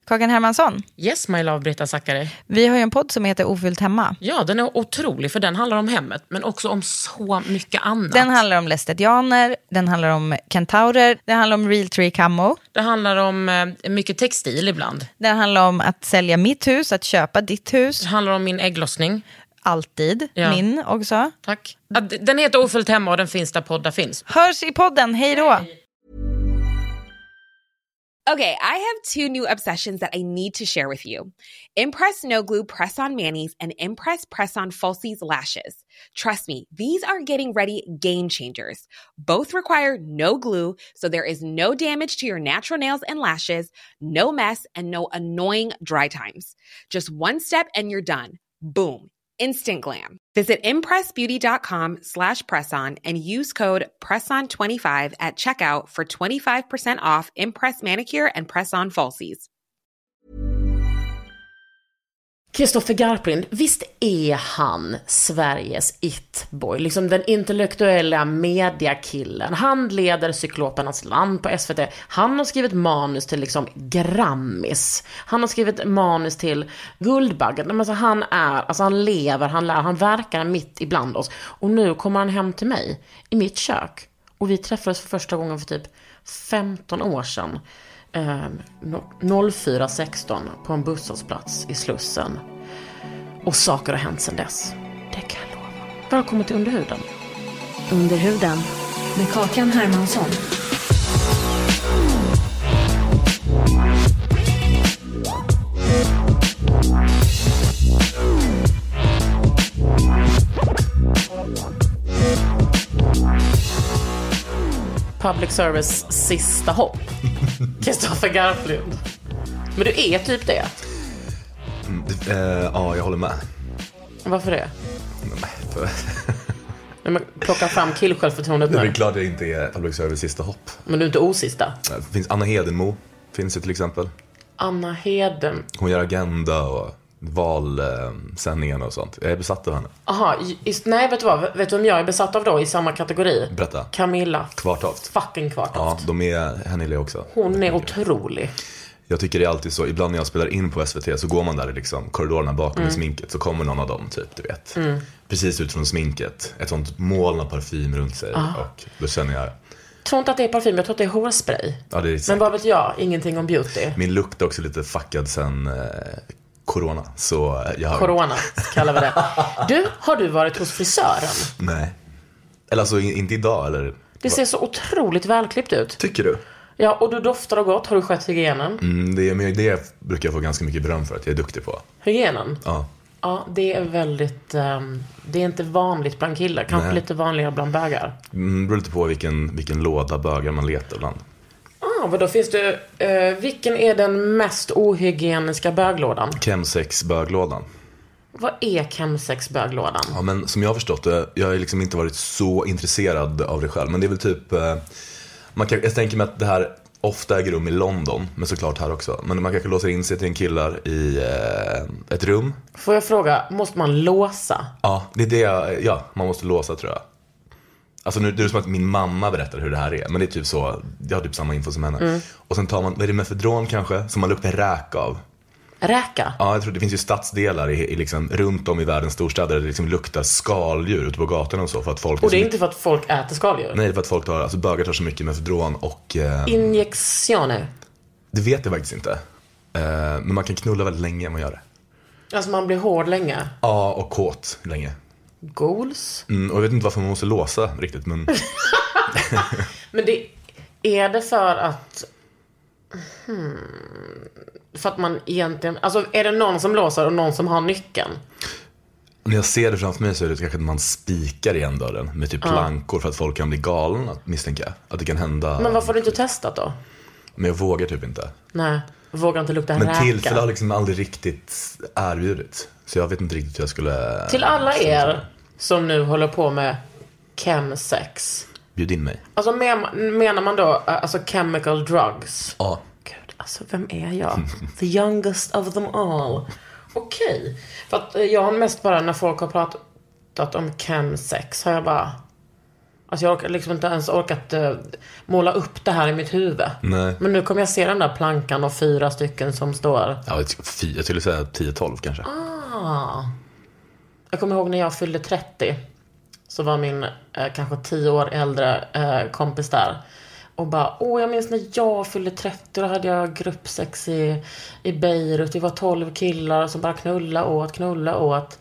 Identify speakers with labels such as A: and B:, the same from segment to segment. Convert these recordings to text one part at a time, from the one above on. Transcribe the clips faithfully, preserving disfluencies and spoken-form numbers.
A: Kakan Hermansson.
B: Yes, my love, Britta Zackari.
A: Vi har ju en podd som heter Ofyllt hemma.
B: Ja, den är otrolig för den handlar om hemmet, men också om så mycket annat.
A: Den handlar om lästetianer, den handlar om kentaurer, den handlar om real tree camo.
B: Det handlar om eh, mycket textil ibland.
A: Den handlar om att sälja mitt hus, att köpa ditt hus.
B: Det handlar om min ägglossning.
A: Alltid,
B: ja. Min
A: också.
B: Tack. Den heter Ofyllt hemma och den finns där poddar finns.
A: Hörs i podden, hej då!
C: Okay, I have two new obsessions that I need to share with you. Impress No Glue Press-On Manis and Impress Press-On Falsies Lashes. Trust me, these are getting ready game changers. Both require no glue, so there is no damage to your natural nails and lashes, no mess, and no annoying dry times. Just one step and you're done. Boom. Instant glam. Visit impressbeauty.com slash presson and use code presson twenty-five at checkout for twenty-five percent off Impress Manicure and Press-On Falsies.
B: Kristoffer Garplind, visst är han Sveriges it-boy? Liksom den intellektuella mediakillen. Han leder Cyklopernas land på S V T. Han har skrivit manus till liksom Grammis. Han har skrivit manus till Guldbaggen. Alltså han är, alltså han lever, han lär, han verkar mitt ibland oss. Och nu kommer han hem till mig i mitt kök. Och vi träffades för första gången för typ femton år sedan. noll fyra sexton på en busshållplats i Slussen. Och saker har hänt sedan dess. Det kan jag lova. Välkommen till Underhuden.
D: Underhuden med Kakan Hermansson.
B: Public service sista hopp. Kristoffer Garplind. Men du är typ det.
E: Mm, äh, ja, jag håller med.
B: Varför det?
E: Nej, för...
B: Men man plockar fram killsjälvförtroendet nu.
E: Det är klart jag inte är public service sista hopp.
B: Men du är inte osista.
E: Det finns Anna Hedenmo, finns det till exempel.
B: Anna Heden.
E: Hon gör Agenda och valsändningen och sånt. Jag är besatt av henne.
B: Aha, just, nej vet du vad? Vet du om jag är besatt av då i samma kategori?
E: Berätta.
B: Camilla
E: Kvartoft.
B: Fucking Kvartoft.
E: Ja, de är henne är också.
B: Hon är otrolig.
E: Jag tycker det är alltid så, ibland när jag spelar in på S V T så går man där i liksom korridorerna bakom mm. i sminket, så kommer någon av dem typ, du vet. Mm. Precis ut från sminket, ett sånt moln av parfym runt sig. Ah. Och då känner jag...
B: Jag tror inte att det är parfym, jag tror att det är hårspray.
E: Ja, det är
B: men vad vet jag, ingenting om beauty.
E: Min lukt är också lite fuckad sen... Eh... Corona, så jag har...
B: Corona, kallar vi det. Du, har du varit hos frisören?
E: Nej. Eller alltså, inte idag, eller...
B: Det ser så otroligt välklippt ut.
E: Tycker du?
B: Ja, och du doftar och gott. Har du skött hygienen?
E: Mm, det, men det brukar jag få ganska mycket beröm för att jag är duktig på.
B: Hygienen?
E: Ja.
B: Ja, det är väldigt... Um, det är inte vanligt bland killar. Kanske Nej. Lite vanligare bland bögar.
E: Mm, det beror lite på vilken, vilken låda bögar man letar bland.
B: Ah, vad då finns det... Uh, vilken är den mest ohygieniska böglådan?
E: Chemsex-böglådan.
B: Vad är chemsex-böglådan?
E: Ja, men som jag har förstått det, jag har liksom inte varit så intresserad av det själv. Men det är väl typ... Uh, man kan, jag tänker mig att det här ofta äger rum i London, men såklart här också. Men man kanske låser in sig till en killar i uh, ett rum.
B: Får jag fråga, måste man låsa?
E: Ja, det är det jag, ja, man måste låsa tror jag. Alltså nu det är det som att min mamma berättar hur det här är. Men det är typ så, jag har typ samma info som henne. Mm. Och sen tar man, vad är det, mefedron kanske, som man luktar räk av.
B: Räka?
E: Ja, jag tror det finns ju stadsdelar i, i liksom, runt om i världens storstäder där det liksom luktar skaldjur ute på gatorna och så. För att folk
B: och det är
E: liksom,
B: inte för att folk äter skaldjur?
E: Nej, det är för att folk tar, alltså bögar tar så mycket mefedron och... Eh,
B: injektioner?
E: Det vet jag faktiskt inte. Eh, men man kan knulla väldigt länge om man gör det.
B: Alltså man blir hård länge?
E: Ja, och kåt länge.
B: Goals?
E: Mm, och jag vet inte varför man måste låsa riktigt, men...
B: men det är det för att... Hmm, för att man egentligen... Alltså är det någon som låser och någon som har nyckeln?
E: När jag ser det framför mig så är det kanske att man spikar igen dörren med typ plankor för att folk kan bli galen, att misstänka. Att det kan hända...
B: Men varför har du inte testat då?
E: Men jag vågar typ inte.
B: Nej, jag vågar inte lukta
E: men
B: räka.
E: Men tillfälle har liksom aldrig riktigt erbjudit. Så jag vet inte riktigt hur jag skulle...
B: Till alla er som nu håller på med chemsex.
E: Bjud in mig.
B: Alltså menar man då alltså chemical drugs?
E: Ja.
B: Gud, alltså vem är jag? The youngest of them all. Okej. Okay. För att jag har mest bara när folk har pratat om chemsex har jag bara... Alltså jag har liksom inte ens orkat uh, måla upp det här i mitt huvud.
E: Nej.
B: Men nu kommer jag se den där plankan och fyra stycken som står.
E: Ja, jag skulle säga tio tolv kanske.
B: Ah. Jag kommer ihåg när jag fyllde trettio. Så var min eh, kanske tio år äldre eh, kompis där. Och bara, åh jag minns när jag fyllde trettio. Då hade jag gruppsex i, i Beirut. Vi var tolv killar som bara knulla åt, knulla åt.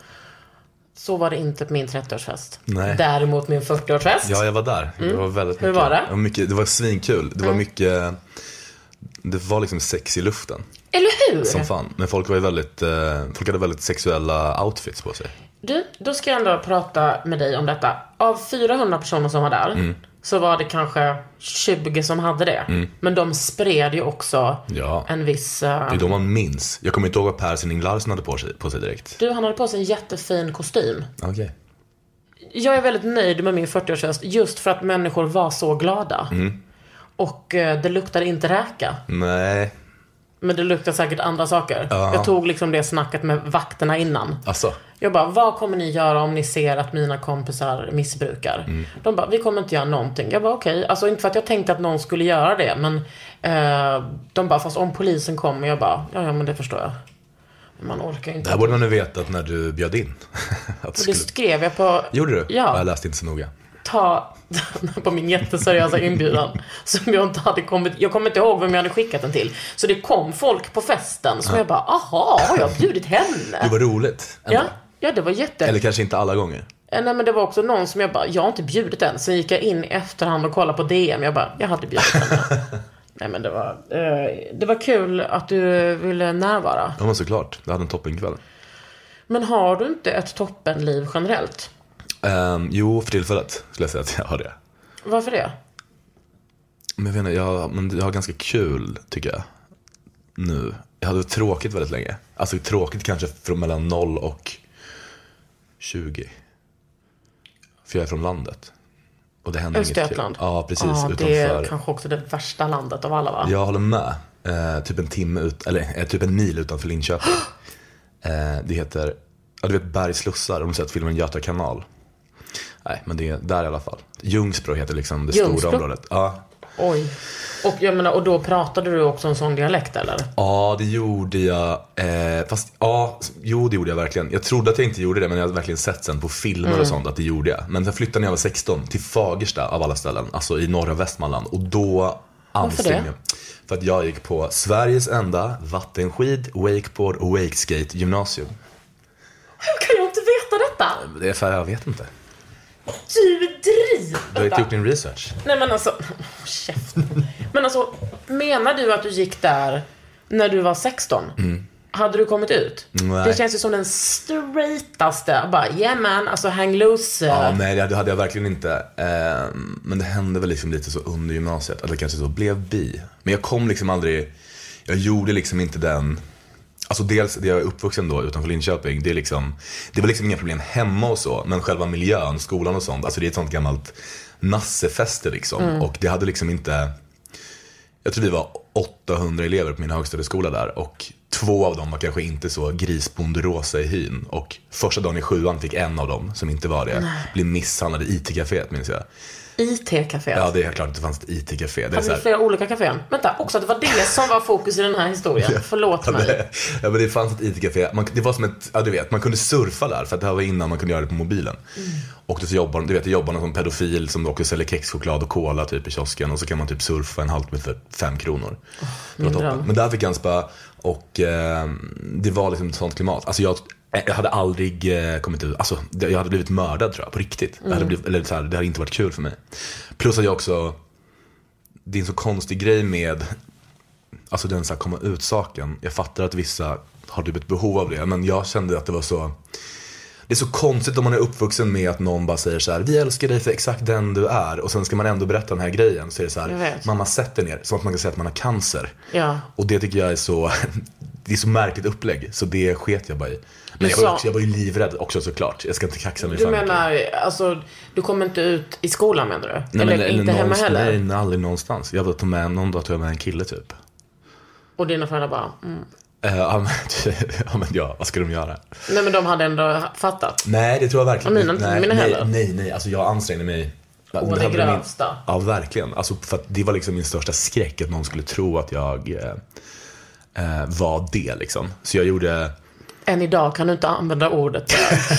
B: Så var det inte på min trettioårsfest.
E: Nej.
B: Däremot min fyrtioårsfest.
E: Ja, jag var där.
B: Mm.
E: Det var väldigt
B: Hur
E: mycket,
B: var det?
E: Det var, mycket, det var svinkul. Det var
B: Mm.
E: mycket... Det var liksom sex i luften.
B: Eller hur?
E: Som fan. Men folk var ju väldigt... Eh, folk hade väldigt sexuella outfits på sig.
B: Du, då ska jag ändå prata med dig om detta. Av fyrahundra personer som var där mm. så var det kanske tjugo som hade det. Mm. Men de spred ju också
E: ja.
B: en viss... Uh...
E: Det är då man minns. Jag kommer inte ihåg vad Per Sinding Larsen hade på sig, på sig direkt.
B: Du, han hade på sig en jättefin kostym.
E: Okej. Okay.
B: Jag är väldigt nöjd med min fyrtioårsfest just för att människor var så glada. Mm. Och uh, det luktade inte räka.
E: Nej.
B: Men det luktar säkert andra saker.
E: Ja.
B: Jag tog liksom det snacket med vakterna innan.
E: Alltså.
B: Jag bara, vad kommer ni göra om ni ser att mina kompisar missbrukar? Mm. De bara, vi kommer inte göra någonting. Jag bara, okej. Okay. Alltså inte för att jag tänkte att någon skulle göra det. Men eh, de bara, fast om polisen kommer. Jag bara, ja, ja men det förstår jag. Men man orkar inte.
E: Det här borde man nu veta att när du bjöd in.
B: att skulle... Det skrev jag på...
E: Gjorde du?
B: Ja.
E: Jag läste inte så noga.
B: Ta på min jätteseriösa inbjudan som jag inte hade kommit. Jag kommer inte ihåg vem jag hade skickat den till. Så det kom folk på festen som ja. jag bara, aha, har jag bjudit henne?
E: Det var roligt.
B: Ja, ja, det var jätte.
E: Eller kanske inte alla gånger.
B: Nej, men det var också någon som jag bara, jag har inte bjudit den. Sen gick jag in i efterhand och kollade på D M. Jag bara, jag hade bjudit henne. Nej, men det var eh, det var kul att du ville närvara.
E: Ja, men såklart. Det hade en toppenkväll.
B: Men har du inte ett toppenliv generellt?
E: Um, jo, för tillfället skulle jag säga att jag har det.
B: Varför det?
E: Men jag vet inte, jag, men jag har ganska kul, tycker jag. Nu. Jag hade tråkigt väldigt länge. Alltså tråkigt kanske från mellan noll och tjugo. För jag är från landet. Och det händer inget kul.
B: Ja,
E: precis.
B: Ja,
E: utanför.
B: det är kanske också det värsta landet av alla, va?
E: Jag håller med. Eh, typ en timme ut, eller eh, typ en mil utanför Linköping. eh, det heter, ja, du vet Bergslussar, om du sett filmen Göta kanal. Nej, men det är där i alla fall. Ljungsbro heter liksom det
B: Ljungsbro?
E: stora området. Ja.
B: Oj. Och jag menar, och då pratade du också en sån dialekt, eller?
E: Ja, det gjorde jag. Eh, fast, ja, jo, det gjorde jag verkligen. Jag trodde att jag inte gjorde det, men jag hade verkligen sett sen på filmer mm. och sånt att det gjorde jag. Men sen flyttade när jag var sexton till Fagersta av alla ställen, alltså i norra Västmanland. Och då ansträngde jag. För att jag gick på Sveriges enda vattenskid, wakeboard och wakeskate gymnasium.
B: Hur kan jag inte veta detta?
E: Det är för jag vet inte.
B: Du driver.
E: Du har inte gjort din research.
B: Nej, men alltså, käften. Men alltså, menar du att du gick där när du var sexton? Mm. Hade du kommit ut?
E: Nej.
B: Det känns ju som den straightaste. Bara, yeah man, alltså hang loose.
E: Ja, nej, det hade jag verkligen inte. eh, Men det hände väl liksom lite så under gymnasiet. Eller kanske så blev bi. Men jag kom liksom aldrig. Jag gjorde liksom inte den. Alltså dels det jag är uppvuxen då utanför Linköping. Det är liksom, det var liksom inga problem hemma och så. Men själva miljön, skolan och sånt. Alltså det är ett sånt gammalt nassefäste liksom. Mm. Och det hade liksom inte. Jag tror vi var åttahundra elever på min högstadieskola där. Och två av dem var kanske inte så grisbonderosa i hyn. Och första dagen i sjuan fick en av dem, som inte var det, Nej. bli misshandlad i I T-caféet, minns jag.
B: I T-caféet?
E: Ja, det är klart att det fanns ett I T-café. Det
B: är det flera olika kaféer? Vänta, också det var det som var fokus i den här historien. Ja, Förlåt mig.
E: Det, ja, men det fanns ett I T-café. Man, det var som ett, ja du vet, man kunde surfa där. För att det här var innan man kunde göra det på mobilen. Mm. Och så jobbar, du vet, jobbar någon som pedofil som också säljer kexchoklad och cola typ i kiosken. Och så kan man typ surfa en halvtimme för fem kronor. Oh, men där fick jag en spa. Och eh, det var liksom ett sånt klimat. Alltså jag, jag hade aldrig eh, kommit ut. Alltså jag hade blivit mördad, tror jag, på riktigt. Mm. Det, hade blivit, eller så här, det hade inte varit kul för mig. Plus att jag också, det är en så konstig grej med, alltså den så här komma ut saken. Jag fattar att vissa har typ ett behov av det. Men jag kände att det var så. Det är så konstigt om man är uppvuxen med att någon bara säger så här: vi älskar dig för exakt den du är. Och sen ska man ändå berätta den här grejen. Så är det så här, mamma sätter ner. Som att man kan säga att man har cancer.
B: Ja.
E: Och det tycker jag är så, det är så märkligt upplägg. Så det sket jag bara i. Men jag var, också, jag var ju livrädd också, såklart. Jag ska inte kaxa mig.
B: Du menar, alltså, du kommer inte ut i skolan, menar du?
E: Nej,
B: eller
E: men,
B: inte
E: eller
B: hemma heller?
E: Nej, aldrig någonstans. Jag var tog med, någon dag tog jag med en kille typ.
B: Och dina föräldrar bara mm.
E: Uh, ja, men, ja, men ja, vad ska de göra?
B: Nej, men de hade ändå fattat.
E: Nej, det tror jag verkligen
B: inte. Mina,
E: nej,
B: mina
E: nej,
B: heller.
E: nej, nej, alltså jag ansträngde mig
B: Och det grövsta.
E: Min, ja, verkligen. Alltså, för att det var liksom min största skräck att någon skulle tro att jag eh, eh, var det liksom. Så jag gjorde...
B: Än idag kan du inte använda ordet.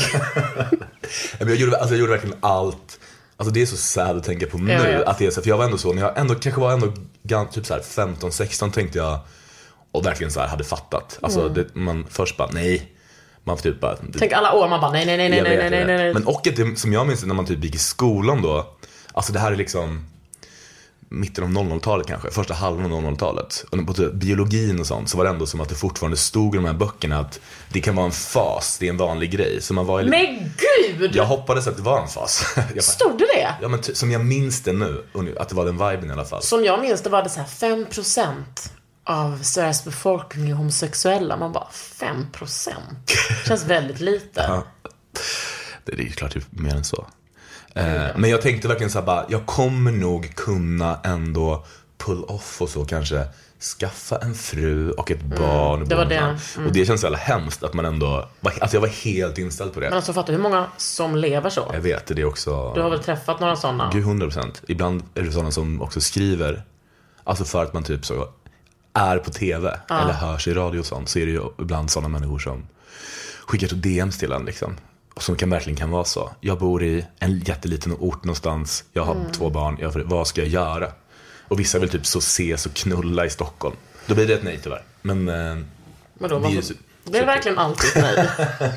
E: jag, gjorde, alltså, jag gjorde verkligen allt. Alltså det är så sad att tänka på nu. Ja, ja. Att det är så, för jag var ändå så, när jag ändå, kanske var ändå typ så här femton sexton tänkte jag, och verkligen så här hade fattat. Alltså mm. det, man först bara, nej. Man typ bara,
B: tänk alla år man bara, nej, nej, nej, nej, nej, nej, nej.
E: Men och det, som jag minns när man typ gick i skolan då, alltså det här är liksom mitten av noll noll-talet kanske, första halvan av noll noll-talet. Och på typ biologin och sånt så var det ändå som att det fortfarande stod i de här böckerna att det kan vara en fas, det är en vanlig grej. Så man var ju...
B: Men gud!
E: Jag hoppades att det var en fas. Bara,
B: stod det det?
E: Ja, men t- som jag minns det nu, att det var den viben i alla fall.
B: Som jag minns det var det så här fem procent av Sveriges befolkning är homosexuella. Man bara, fem procent? Känns väldigt lite.
E: Ja. Det är ju klart typ mer än så. Eh, men jag tänkte verkligen så här bara, jag kommer nog kunna ändå pull off och så kanske skaffa en fru och ett barn.
B: Mm, det var det.
E: Mm. Och det känns så jävla hemskt att man ändå, alltså jag var helt inställd på det.
B: Men alltså fattar hur många som lever så?
E: Jag vet, det är också.
B: Du har väl träffat några sådana?
E: Gud, hundra procent. Ibland är det sådana som också skriver, alltså för att man typ så är på tv ja. Eller hörs i radio och sånt, så är det ju ibland sådana människor som skickar till D M's till en liksom. Och som kan, verkligen kan vara så. Jag bor i en jätteliten ort någonstans. Jag har mm. två barn. Jag, vad ska jag göra? Och vissa vill typ så ses och knulla i Stockholm. Då blir det ett nej tyvärr. Men, eh,
B: Men då,
E: det är ju
B: så, det är verkligen alltid nej.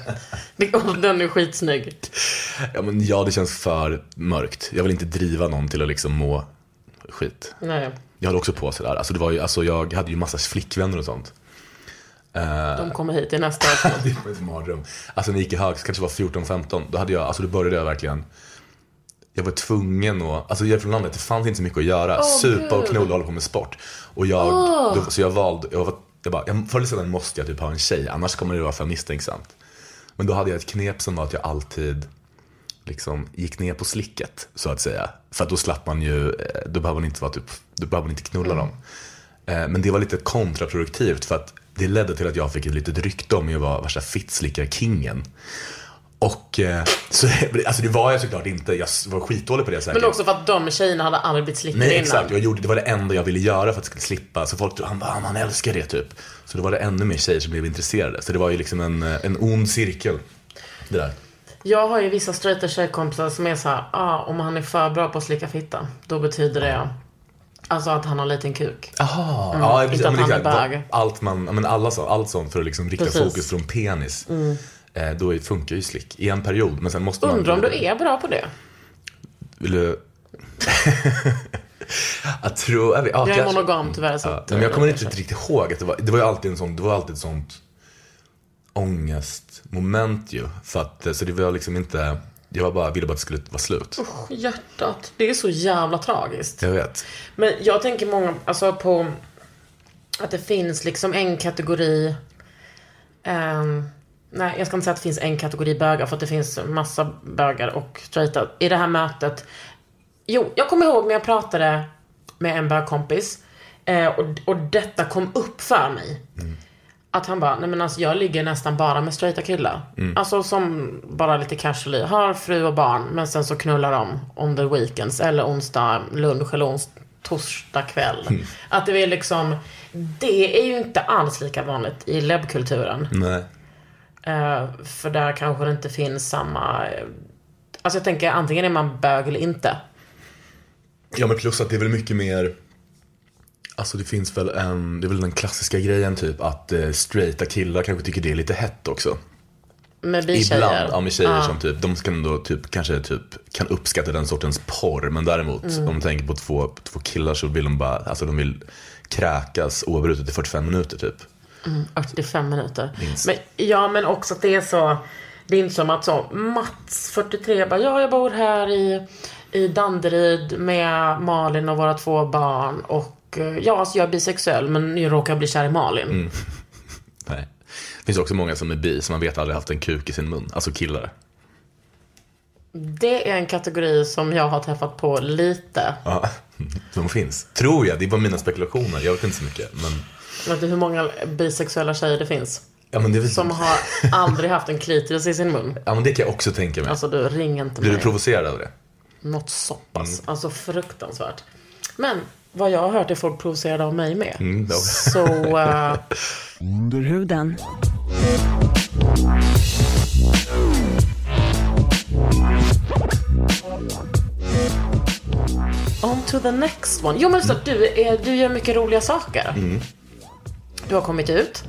B: Den är skitsnygg.
E: Ja, men ja, det känns för mörkt. Jag vill inte driva någon till att liksom må skit.
B: Nej.
E: Jag hade också på sig där. Alltså, det var ju, alltså, jag hade ju massa flickvänner och sånt.
B: De kommer hit i nästa år.
E: Det var ett mardröm. Alltså när jag gick i hög, kanske var fjorton femton. Då hade jag, alltså då började jag verkligen. Jag var tvungen att, alltså jag är från landet, det fanns inte så mycket att göra. Oh, supa och knulla och hålla på med sport. Och jag, oh. då, så jag valde, jag var, jag bara, jag, förr eller sedan måste jag typ ha en tjej. Annars kommer det vara för misstänksamt. Men då hade jag ett knep som var att jag alltid liksom gick ner på slicket, så att säga. För att då slapp man ju, då behöver man inte vara typ, då behöver man inte knulla mm. dem. Men det var lite kontraproduktivt för att det ledde till att jag fick ett litet rykte om att vara värsta fittslicka-kingen. Och så, alltså det var jag såklart inte. Jag var skitdålig på det säkert.
B: Men också för att de tjejerna hade aldrig blivit slickade innan.
E: Nej, exakt, jag gjorde, det var det enda jag ville göra för att skulle slippa. Så folk han bara, han älskar det typ. Så då var det ännu mer tjejer som blev intresserade. Så det var ju liksom en, en ond cirkel. Det där.
B: Jag har ju vissa straighta tjejkompisar som är så här, ah, om han är för bra på att slicka fitta, då betyder det alltså att han har en liten kuk.
E: Jaha,
B: mm,
E: ja,
B: inte att han är bög.
E: Allt man, men alla så, allt sånt för att liksom rikta Precis. fokus från penis. Mm. Eh, då funkar ju slick i en period, men sen måste man.
B: Undrar om du är bra på det.
E: Vill du? jag tror jag, vet, ja,
B: jag är monogam tyvärr så.
E: Ja, men jag kommer inte riktigt ihåg att det var, det var ju alltid en sån, det var alltid ett sånt ångestmoment ju, för att så det var liksom inte. Jag var bara, ville bara att det skulle vara slut.
B: Oh, hjärtat, det är så jävla tragiskt.
E: Jag vet.
B: Men jag tänker många, alltså på att det finns liksom en kategori um, nej, jag ska inte säga att det finns en kategori bögar, för att det finns massa bögar och straighta i det här mötet. Jo, jag kommer ihåg när jag pratade med en bögkompis eh, och, och detta kom upp för mig. Mm. Att han bara, nej men alltså jag ligger nästan bara med straighta killar. Mm. Alltså som bara lite casually, har fru och barn, men sen så knullar de on the weekends, eller onsdag lunch eller onsdag, torsdag kväll. Mm. Att det är liksom, det är ju inte alls lika vanligt i lebbkulturen.
E: Nej.
B: Uh, för där kanske det inte finns samma, alltså jag tänker antingen är man bög eller inte.
E: Ja, men plus att det är väl mycket mer. Alltså det finns väl en, det är väl den klassiska grejen typ att eh, straighta killar kanske tycker det är lite hett också.
B: Med bitjejer.
E: Ibland, ja, med tjejer
B: ah.
E: som typ, de kan då typ kanske typ kan uppskatta den sortens porr, men däremot mm. om de tänker på två, två killar så vill de bara, alltså de vill kräkas oavbrutet i fyrtiofem minuter typ.
B: Mm, fyrtiofem minuter. Men, ja, men också att det är så, det är inte som att så Mats fyrtiotre bara, ja jag bor här i i Danderyd med Malin och våra två barn och ja, alltså jag är bisexuell men jag råkar bli kär i Malin.
E: Mm. Nej. Det finns också många som är bi som man vet aldrig haft en kuk i sin mun, alltså killar.
B: Det är en kategori som jag har träffat på lite.
E: Ja, de finns. Tror jag, det är bara mina spekulationer, jag vet inte så mycket, men
B: vet du hur många bisexuella tjejer det finns?
E: Ja, men det vill...
B: som har aldrig haft en klitoris i sin mun?
E: Ja, men det kan jag också tänka mig.
B: Alltså du, ring inte
E: Blir
B: mig.
E: du provocerad av det?
B: Något så pass,
E: Mm.
B: alltså fruktansvärt. Men vad jag har hört är folk provocerade av mig med.
E: Mm, det var-
B: Så uh,
D: Under huden.
B: on to the next one. Jo men så du, är, du gör mycket roliga saker.
E: Mm.
B: Du har kommit ut.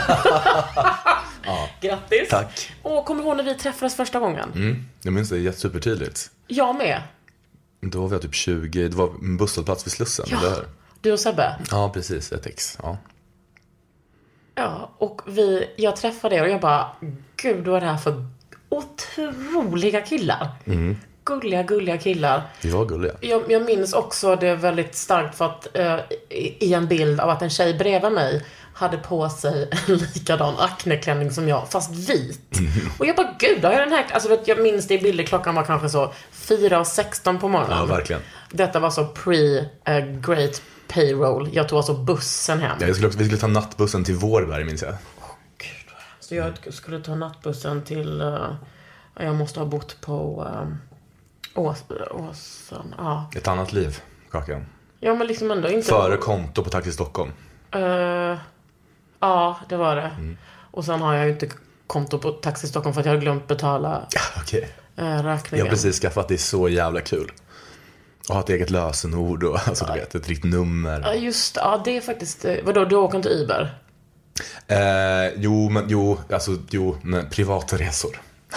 B: Grattis.
E: Tack.
B: Och kommer du ihåg när vi träffades första gången?
E: Mm. Jag minns det jättesupertydligt.
B: Jag med.
E: Då var jag typ tjugo, det var en busshållplats vid Slussen,
B: Ja.
E: eller hur?
B: Du och Sebbe.
E: Ja, precis, ett ex, ja.
B: Ja, och vi, jag träffade er och jag bara, gud vad är det här för otroliga killar.
E: Mm.
B: Gulliga, gulliga killar.
E: Vi var gulliga.
B: Jag, jag minns också det väldigt starkt för att eh, i, i en bild av att en tjej bredvid mig hade på sig en likadan akneklänning som jag, fast vit. Och jag bara, gud, har jag den här... Alltså, vet, jag minns det i bilder, klockan var kanske så fyra och sexton på morgonen.
E: Ja, verkligen.
B: Detta var så pre-great payroll. Jag tog alltså bussen hem.
E: Ja, jag skulle också, vi skulle ta nattbussen till Vårberg, minns jag.
B: Så jag skulle ta nattbussen till... Uh, jag måste ha bott på uh, Ås, Åsen. Ja.
E: Ett annat liv, Kakan.
B: Ja, men liksom ändå inte...
E: Före konto på Taxi Stockholm.
B: Uh, ja, det var det.
E: Mm.
B: Och sen har jag ju inte konto på Taxi Stockholm för att jag har glömt betala
E: Ja, okej.
B: uh,
E: Jag
B: räkningen.
E: har precis skaffat, det är så jävla kul. Och ha ett eget lösenord och alltså, du vet, ett riktigt nummer.
B: Ja, just ja, det är faktiskt... Uh, vadå, du åker inte Uber?
E: Eh, jo, men jo, alltså jo, men privata resor.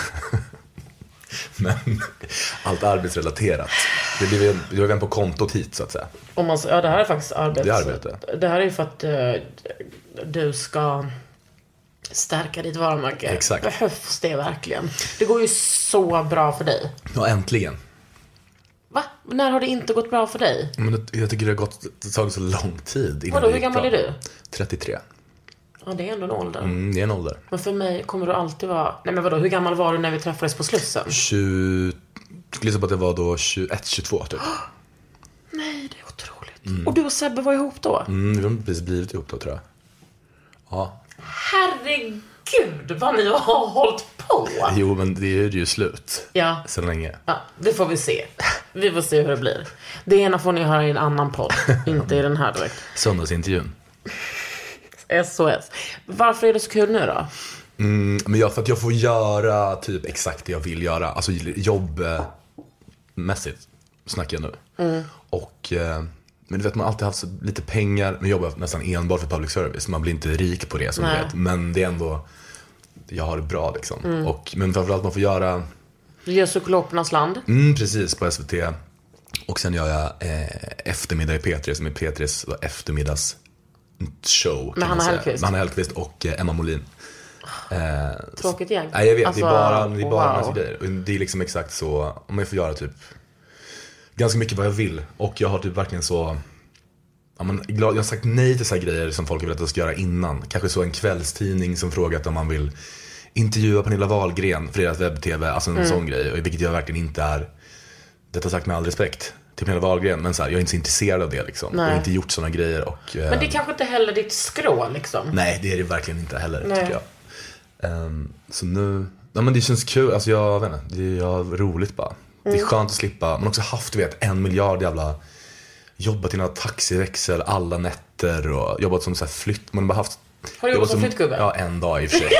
E: Men allt arbetsrelaterat. Det blir vi, vi var vem på kontot hit, så att säga.
B: Om man, ja, det här är faktiskt arbete.
E: Det är arbete.
B: Det här är ju för att uh, du ska stärka ditt varumärke.
E: Exakt.
B: Behövs det verkligen? Det går ju så bra för dig.
E: Ja, äntligen.
B: Va? När har det inte gått bra för dig?
E: Men det, jag tycker det har gått, det tagit så lång tid innan
B: Vadå,
E: det
B: hur
E: gick
B: gammal
E: bra.
B: är du?
E: trettiotre.
B: Ja, det är ändå en ålder.
E: Mm, det är en ålder.
B: Men för mig kommer du alltid vara... Nej, men vadå, hur gammal var du när vi träffades på Slussen?
E: tjugo... Jag skulle gissa på att det var då tjugoett, tjugotvå typ.
B: Nej, det är otroligt. Mm. Och du och Sebbe var ihop då?
E: Mm, vi har precis blivit ihop då, tror jag. Ja.
B: Herregud, vad ni har hållit på.
E: Jo, men det är ju slut.
B: Ja.
E: Så länge.
B: Ja, det får vi se. Vi får se hur det blir. Det ena får ni höra i en annan podd, inte i den här direkt.
E: Söndagsintervjun.
B: S O S. Varför är det så kul nu då?
E: Mm, men jag, för att jag får göra typ exakt det jag vill göra. Alltså jobbmässigt snackar jag nu. Mm. Och eh, men du vet, man har alltid haft så lite pengar. Men jobbar nästan enbart för public service. Man blir inte rik på det, som
B: Nej.
E: du vet. Men det är ändå, jag har det bra liksom. Mm. Och, men framförallt man får göra...
B: Du gör Cyklopernas land.
E: Mm, precis, på S V T. Och sen gör jag eh, eftermiddag i P tre, som är P tres eftermiddags show.
B: Med Hanna Hellquist.
E: Med Hanna Hellquist och eh, Emma Molin. Eh,
B: Tråkigt gäng.
E: Nej, jag vet,
B: Alltså,
E: det är bara, det är bara
B: wow.
E: massa grejer. Och det är liksom exakt så, om jag får göra typ ganska mycket vad jag vill. Och jag har typ verkligen så, ja, men, jag har sagt nej till så här grejer som folk har velat att jag ska göra innan. Kanske så en kvällstidning som frågat om man vill intervjua Pernilla Wahlgren för deras webb-tv, alltså en mm. sån grej. Vilket jag verkligen inte är, detta sagt med all respekt till Pernilla Wahlgren, men så här, jag är inte så intresserad av det liksom. Jag har inte gjort såna grejer och, eh,
B: Men det är kanske inte heller ditt skrå liksom.
E: nej, det är det verkligen inte heller,
B: Nej.
E: tycker jag. Um, så nu, ja, men det känns kul, alltså jag vet inte, det är roligt bara. Det är skönt att slippa, man har också haft, du vet, en miljard jävla jobbat i några taxiväxel alla nätter och jobbat som så här flytt, man har bara haft.
B: Har du jobbat som flyttgubbe?
E: Ja, en dag i och för sig.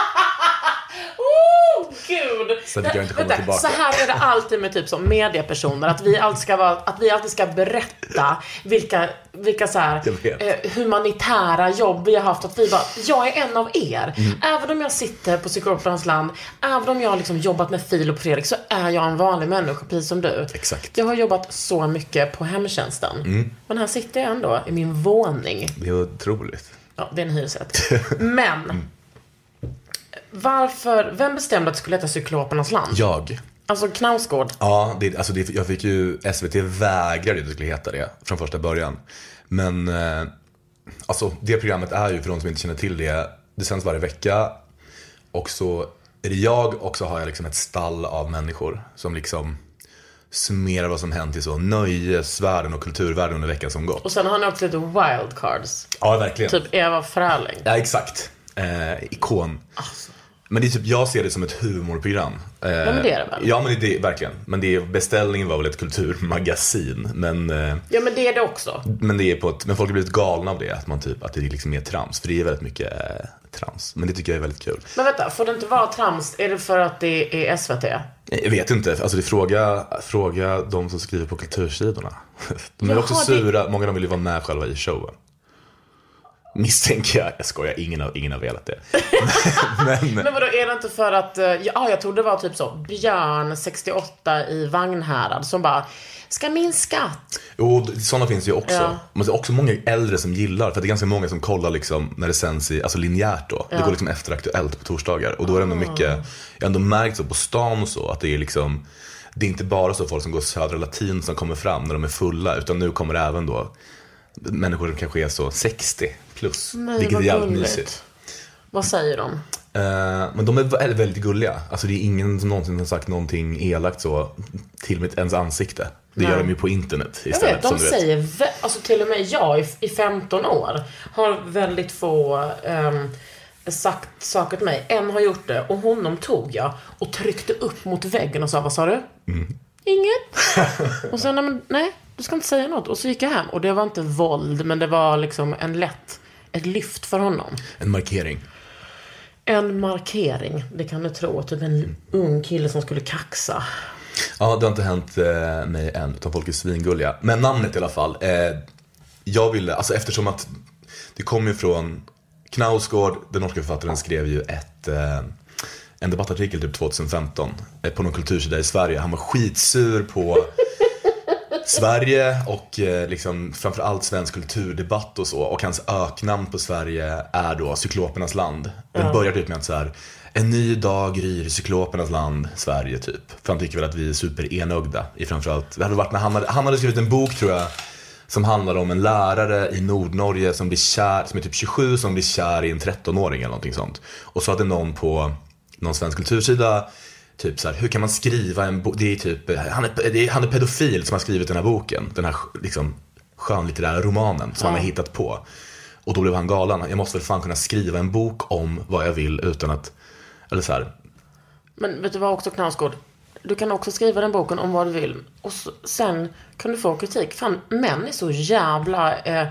B: Oh, gud.
E: Så fick jag inte komma
B: Vänta,
E: tillbaka.
B: så här är det alltid med typ som mediepersoner, att vi alltid ska vara, att vi alltid ska berätta vilka, vilka så här,
E: Jag vet.
B: eh, humanitära jobb vi har haft, att vi bara, jag är en av er.
E: Mm.
B: Även om jag sitter på Cyklopernas land, även om jag har liksom jobbat med Filip och Fredrik, så är jag en vanlig människa, precis som du.
E: Exakt.
B: Jag har jobbat så mycket på hemtjänsten.
E: Mm.
B: Men här sitter jag ändå i min våning.
E: Det är otroligt.
B: Ja, det är en hyresrätt. Men varför, vem bestämde att det skulle heta Cyklopernas land?
E: Jag.
B: Alltså Knausgård.
E: Ja, det, alltså det, jag fick ju, S V T vägrade att det skulle heta det från första början. Men eh, alltså det programmet är ju, för de som inte känner till det, det sänds varje vecka. Och så är det jag, och så har jag liksom ett stall av människor som liksom summerar vad som hänt i så nöjesvärlden och kulturvärlden under veckan som gått.
B: Och sen har ni också lite wildcards.
E: Ja, verkligen.
B: Typ Eva Fröling.
E: Ja, exakt. Eh, ikon.
B: Alltså.
E: Men det är typ, jag ser det som ett humorprogram.
B: Ja, men det är det väl?
E: Ja, men det är verkligen. Men det är, beställningen var väl ett kulturmagasin. Men,
B: ja, men det är det också.
E: Men, det är på ett, men folk har blivit galna av det. Att, man typ, att det är liksom mer trams. För det är väldigt mycket eh, trams. Men det tycker jag är väldigt kul.
B: Men vänta, får det inte vara trams? Är det för att det är S V T?
E: Jag vet inte. Alltså det är fråga, fråga de som skriver på kultursidorna. De är
B: Jaha,
E: också sura. Det... Många av dem vill ju vara med själva i showen. Misstänker jag. Jag skojar, ingen har, ingen har velat det. men,
B: men vadå, är det inte för att... Ja, jag tror det var typ så Björn, sextioåtta i Vagnhärad, som bara... Ska min skatt?
E: Jo, sådana finns ju också.
B: Ja.
E: Men det är också många äldre som gillar. För det är ganska många som kollar liksom när det sänds i, alltså linjärt då. Ja. Det går liksom efter Aktuellt på torsdagar. Och då är det ändå mycket... Jag har ändå märkt så på stan och så att det är liksom... Det är inte bara så folk som går Södra Latin som kommer fram när de är fulla. Utan nu kommer det även då... Människor som kanske är så sextio plus.
B: Nej,
E: vilket är jävligt
B: gulligt.
E: mysigt.
B: Vad säger de?
E: Uh, men de är väldigt, väldigt gulliga. Alltså det är ingen som någonsin har sagt någonting elakt så till mitt ens ansikte. Det
B: Nej.
E: Gör de ju på internet istället.
B: Jag vet, de
E: som du
B: säger
E: vet.
B: vä- Alltså till och med jag i, i femton år har väldigt få um, sagt saker till mig. En har gjort det och honom tog jag och tryckte upp mot väggen och sa, vad sa du? Mm. Inget. Och sen, nej, men, nej, du ska inte säga något. Och så gick jag hem och det var inte våld, men det var liksom en lätt, ett lyft för honom.
E: En markering.
B: En markering, det kan du tro. Typ en ung kille som skulle kaxa.
E: Ja, det har inte hänt eh, mig än, utan folk är svingulliga. Men namnet i alla fall. Eh, jag ville, alltså eftersom att det kom ju från Knausgård, den norska författaren, skrev ju ett, eh, en debattartikel typ tjugohundrafemton eh, på någon kultursida i Sverige. Han var skitsur på Sverige och eh, liksom framförallt svensk kulturdebatt och så. Och hans öknamn på Sverige är då Cyklopernas land. Den mm. börjar typ med att så här: en ny dag gryr i Cyklopernas land, Sverige typ. För han tycker väl att vi är superenögda i framförallt. Det hade varit när han hade, han hade skrivit en bok tror jag som handlar om en lärare i Nordnorge som blir kär, som är typ tjugosju, som blir kär i en trettonåring eller någonting sånt. Och så hade någon på någon svensk kultursida typ så här, hur kan man skriva en bok? Det är typ, han är, det är, han är pedofil som har skrivit den här boken. Den här liksom skönlitterära romanen som ja. han har hittat på. Och då blev han galen. Jag måste väl fan kunna skriva en bok om vad jag vill utan att, eller så här.
B: Men vet du vad också, Knausgård? Du kan också skriva den boken om vad du vill. Och så, sen kan du få kritik. Fan, män är så jävla eh,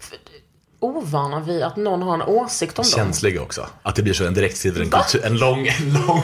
B: ovana vid att någon har en åsikt om dem.
E: Känsliga också. Att det blir så en direkt skriver en, kultur, en lång, en lång...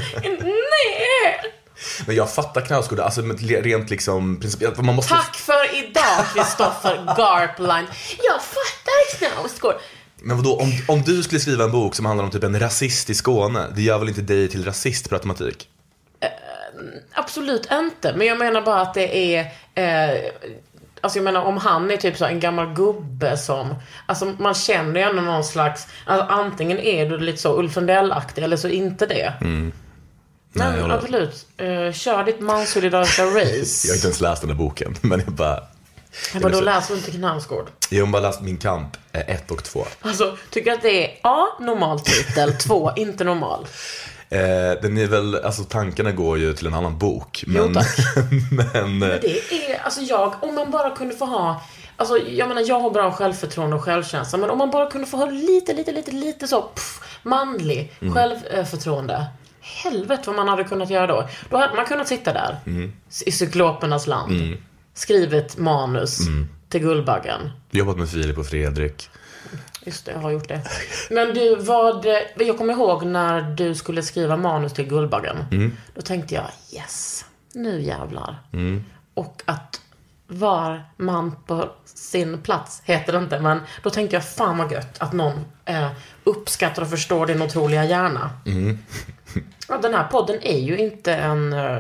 B: Nej!
E: Men jag fattar Knausgård, alltså rent liksom principiellt, man måste...
B: Tack för idag, Kristoffer Garpline. Jag fattar Knausgård.
E: Men vadå, om, om du skulle skriva en bok som handlar om typ en rasist i Skåne, det gör väl inte dig till rasist per automatik?
B: Uh, absolut inte. Men jag menar bara att det är... Uh, alltså jag menar, om han är typ så en gammal gubbe som... Alltså man känner ju ändå någon slags... Alltså antingen är du lite så Ulf Lundell-aktig eller så inte det.
E: Mm.
B: Men
E: Nej,
B: absolut, uh, kör ditt mansolidariska race.
E: Jag har inte ens läst den här boken, men jag bara...
B: Jag bara, då läser du inte Knausgård.
E: Jag har bara läst Min kamp ett och två.
B: Alltså, tycker jag att det är A, normal titel, två, inte normal.
E: Eh, den är väl, alltså tankarna går ju till en annan bok. Men,
B: jo, tack.
E: men,
B: men det är, alltså jag, om man bara kunde få ha... Alltså jag menar, jag har bra självförtroende och självkänsla. Men om man bara kunde få ha lite, lite, lite, lite så pff, manlig mm. självförtroende. Helvete vad man hade kunnat göra då. Då hade man kunnat sitta där mm. i Cyklopernas land. Mm. Skrivit manus mm. till Guldbaggen.
E: Jobbat med Filip och Fredrik.
B: Just det, jag har gjort det. Men du, vad... Jag kommer ihåg när du skulle skriva manus till Guldbaggen. Mm. Då tänkte jag, yes, nu jävlar. Mm. Och att var man på sin plats heter det inte. Men då tänkte jag, fan vad gött att någon eh, uppskattar och förstår din otroliga hjärna. Mm. Ja, den här podden är ju inte en... Eh,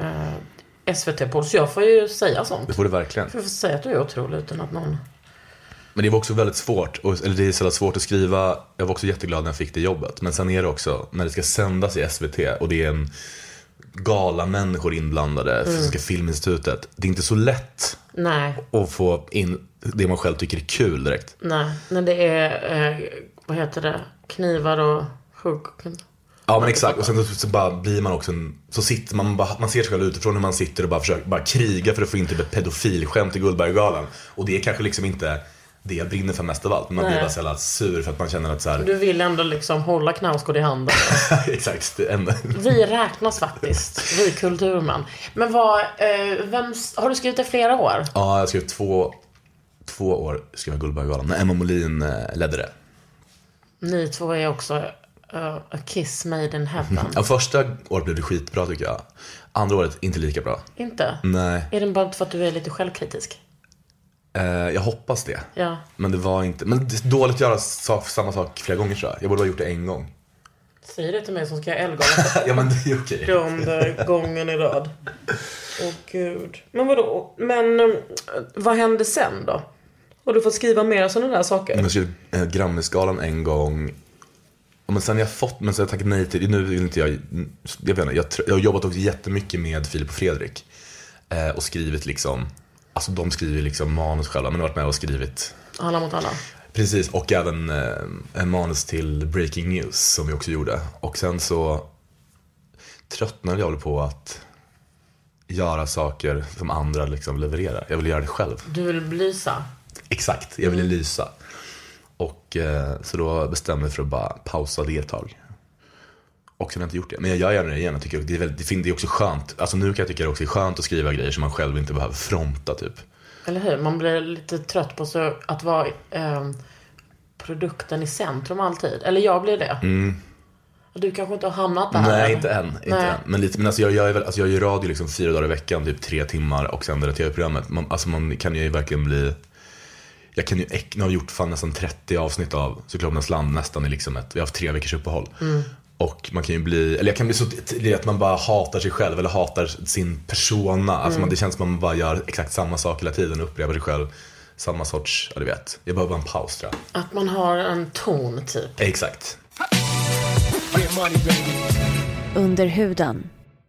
B: S V T-podd, så jag får ju säga sånt.
E: Det får du verkligen.
B: För jag får säga att du är otrolig utan att någon...
E: Men det var också väldigt svårt, eller det är så svårt att skriva. Jag var också jätteglad när jag fick det jobbet. Men sen är det också, när det ska sändas i S V T och det är en gala människor inblandade, mm. Fysiska filminstitutet. Det är inte så lätt
B: Nej.
E: att få in det man själv tycker är kul direkt.
B: Nej, men det är, eh, vad heter det? Knivar och hugg.
E: Ja, men exakt. Och sen så bara blir man också en, så sitter man bara, man ser sig själv utifrån hur man sitter och bara försöker bara kriga för att få in typ ett pedofilskämt i Guldberggalan. Och det är kanske liksom inte det jag brinner för mest av allt. Man blir bara så jävla sur för att man känner att så här...
B: Du vill ändå liksom hålla Knausgård i handen.
E: Exakt. En...
B: Vi räknas faktiskt. Vi kulturman. Men vad, eh, vem, har du skrivit det flera år?
E: Ja, jag har skrivit två, två år skrev jag Guldbaggegalan. När Emma Molin eh, ledde det.
B: Ni två är också uh, a kiss made in heaven.
E: Ja, första året blev det skitbra tycker jag. Andra året inte lika bra.
B: Inte?
E: Nej.
B: Är det bara för att du är lite självkritisk?
E: Eh, jag hoppas det.
B: Ja.
E: Men det var inte... Men det är dåligt att göra sak, samma sak flera gånger tror jag. Jag borde ha gjort det en gång.
B: Säg det till mig som ska jag Ellegalan.
E: Ja, men det är okej.
B: Sjunde gången i rad. Åh gud. Men vadå? Men um, vad hände sen då? Har du fått skriva mer sådana där saker?
E: Jag skrev eh, Grammisgalan en gång. Men sen jag fått, men så jag tackat nej till. Nu vill inte jag, jag vet inte, jag, jag har jobbat också jättemycket med Filip och Fredrik eh, och skrivit liksom, alltså de skriver liksom manus själva, men har varit med och skrivit
B: Alla mot alla.
E: Precis, och även eh, en manus till Breaking News som vi också gjorde. Och sen så tröttnade jag på att göra saker som andra liksom levererar. Jag vill göra det själv.
B: Du vill belysa?
E: Exakt, jag ville lysa. Och eh, så då bestämde jag för att bara pausa det ett tag. Och sen har jag inte gjort det. Men jag gör gärna det igen. Jag tycker det är, väldigt, det är också skönt. Alltså nu kan jag tycka det också är skönt att skriva grejer som man själv inte behöver fronta typ.
B: Eller hur? Man blir lite trött på så att vara eh, produkten i centrum alltid. Eller jag blir det.
E: Mm.
B: Du kanske inte har hamnat där.
E: Nej, inte än, inte
B: Nej.
E: än. Men, lite, men alltså jag, jag, är väl, alltså jag gör radio liksom fyra dagar i veckan, typ tre timmar. Och sen det där tv-programmet. Man, alltså man kan ju verkligen bli... Jag kan ju jag har gjort fan nästan trettio avsnitt av Cyklopernas land nästan i liksom ett, vi har haft tre veckors uppehåll. Mm. Och man kan ju bli, eller jag kan bli så det att man bara hatar sig själv eller hatar sin persona. Alltså mm. man, det känns som att man bara gör exakt samma sak hela tiden och upprepar sig själv. Samma sorts, ja du vet. Jag behöver bara en paus tror jag.
B: Att man har en ton typ.
E: Exakt.
D: Under huden.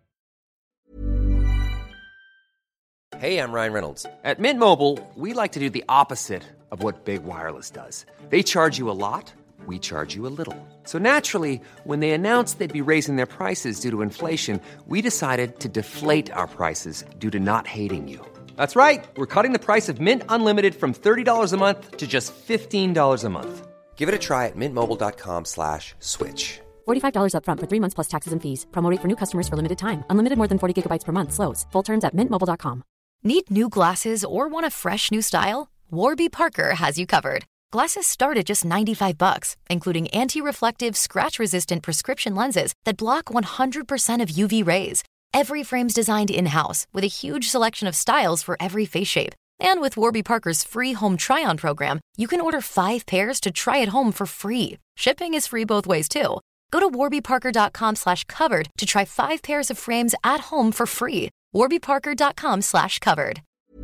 F: Hey, I'm Ryan Reynolds. At Mint Mobile, we like to do the opposite of what Big Wireless does. They charge you a lot, we charge you a little. So naturally, when they announced they'd be raising their prices due to inflation, we decided to deflate our prices due to not hating you. That's right. We're cutting the price of Mint Unlimited from thirty dollars a month to just fifteen dollars a month. Give it a try at mintmobile.com slash switch.
G: forty-five dollars up front for three months plus taxes and fees. Promo rate for new customers for limited time. Unlimited more than forty gigabytes per month. Slows full terms at mint mobile dot com.
H: Need new glasses or want a fresh new style? Warby Parker has you covered. Glasses start at just ninety-five bucks, including anti-reflective, scratch-resistant prescription lenses that block one hundred percent of U V rays. Every frame's designed in-house with a huge selection of styles for every face shape. And with Warby Parker's free home try-on program, you can order five pairs to try at home for free. Shipping is free both ways, too. Go to warbyparker.com slash covered to try five pairs of frames at home for free. warbyparker.com slash covered.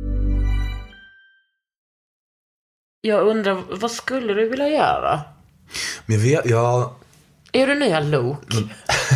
B: Jag undrar, vad skulle du vilja göra?
E: Men jag vet, jag...
B: Är du nya Luke? Mm.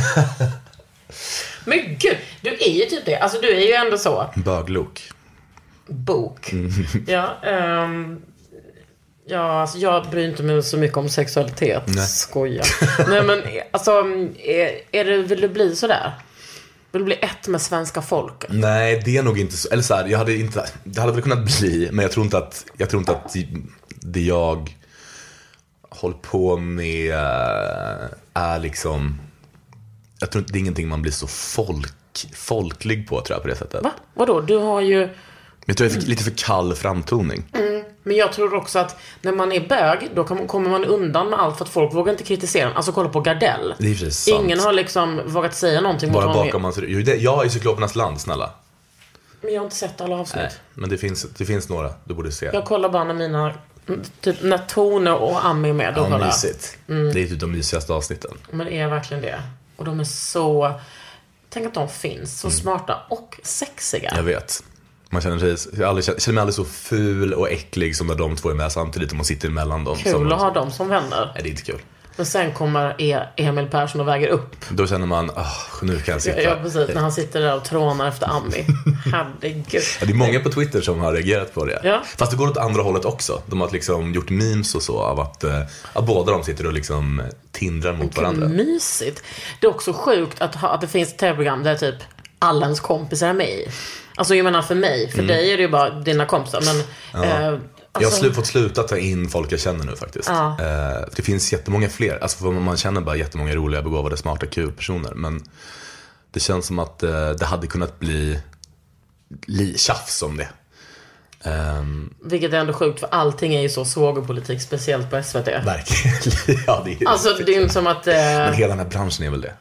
B: Men gud, du är ju typ det. Alltså du är ju ändå så.
E: Bög-Luke.
B: Bok. Mm. Ja, um, ja, alltså jag bryr inte mig så mycket om sexualitet. Nej. Skoja. Nej, men alltså, är, är det, vill du bli så där? Vill du bli ett med svenska folket?
E: Nej, det är nog inte så. Eller så här, jag hade inte, det hade väl kunnat bli, men jag tror inte att, jag tror inte att det jag håller på med är liksom, jag tror inte det är ingenting man blir så folk, folklig på, tror jag, på det sättet.
B: Va? Vadå? Du har ju...
E: Jag tror det är för, lite för kall framtoning.
B: Mm. Men jag tror också att när man är bög, då kan, kommer man undan med allt för att folk vågar inte kritisera. Alltså kolla på Gardell.
E: Det är precis sant.
B: Ingen har liksom vågat säga någonting
E: bara
B: mot
E: bakom hans rygg. Jag är i Cyklopernas land, snälla.
B: Men jag har inte sett alla avsnitt.
E: Nej, men det finns, det finns några du borde se.
B: Jag kollar bara när mina, typ när Tone och Ami är med. Då
E: ja, mysigt. Mm. Det är typ de mysigaste avsnitten.
B: Men det är verkligen det. Och de är så... Tänk att de finns. Så mm. smarta och sexiga.
E: Jag vet. Man känner sig, jag aldrig, känner mig aldrig så ful och äcklig som när de två är med samtidigt och man sitter emellan dem.
B: Kul som, att ha dem som vänner.
E: Nej, det är inte kul.
B: Men sen kommer Emil Persson och väger upp.
E: Då känner man, oh, nu kan jag sitta.
B: Ja, precis. När han sitter där och trånar efter Ami. Herregud.
E: Ja, det är många på Twitter som har reagerat på det.
B: Ja.
E: Fast det går åt andra hållet också. De har liksom gjort memes och så av att, att båda de sitter och liksom tindrar mot
B: Gud,
E: varandra.
B: Mysigt. Det är också sjukt att, ha, att det finns ett tv-program där typ alla ens kompisar är med i. Alltså jag menar för mig, för mm. dig är det ju bara dina kompisar. Men ja. eh,
E: Jag har slu- fått sluta ta in folk jag känner nu faktiskt.
B: Ja.
E: Eh, det finns jättemånga fler. Alltså för man känner bara jättemånga roliga, begåvade, smarta, kul personer. Men det känns som att eh, det hade kunnat bli li- tjafs om det. Um,
B: Vilket är ändå sjukt, för allting är ju så svågerpolitik, speciellt på S V T.
E: Verkligen. Ja, det är
B: alltså det är inte som att... Eh...
E: Men hela den här branschen är väl det?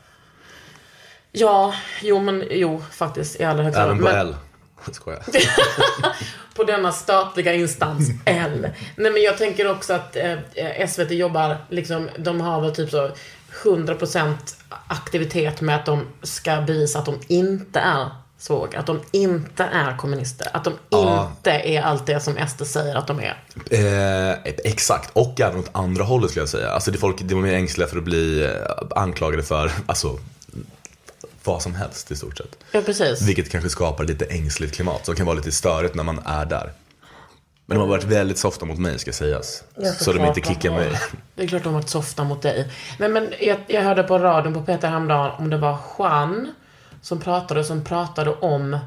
B: Ja, jo men jo faktiskt i allra högsta grad.
E: Även på
B: men...
E: L. Skojar.
B: På denna statliga instans L. Nej men jag tänker också att eh, S V T jobbar liksom, de har väl typ så hundra procent aktivitet med att de ska bevisa att de inte är svåg, att de inte är kommunister, att de
E: Ja.
B: inte är allt det som S D säger att de är.
E: Eh, exakt, och även åt andra hållet skulle jag säga. Alltså det är folk, de är ängsliga för att bli anklagade för alltså vad som helst i stort sett.
B: Ja, precis.
E: Vilket kanske skapar lite ängsligt klimat som kan vara lite störigt när man är där. Men de har varit väldigt softa mot mig, ska sägas.
B: Ja,
E: så de inte kickar
B: de
E: mig.
B: Det är klart de har varit softa mot dig. Nej, men jag, jag hörde på radion på Peter häromdagen om det var Juan som pratade som pratade om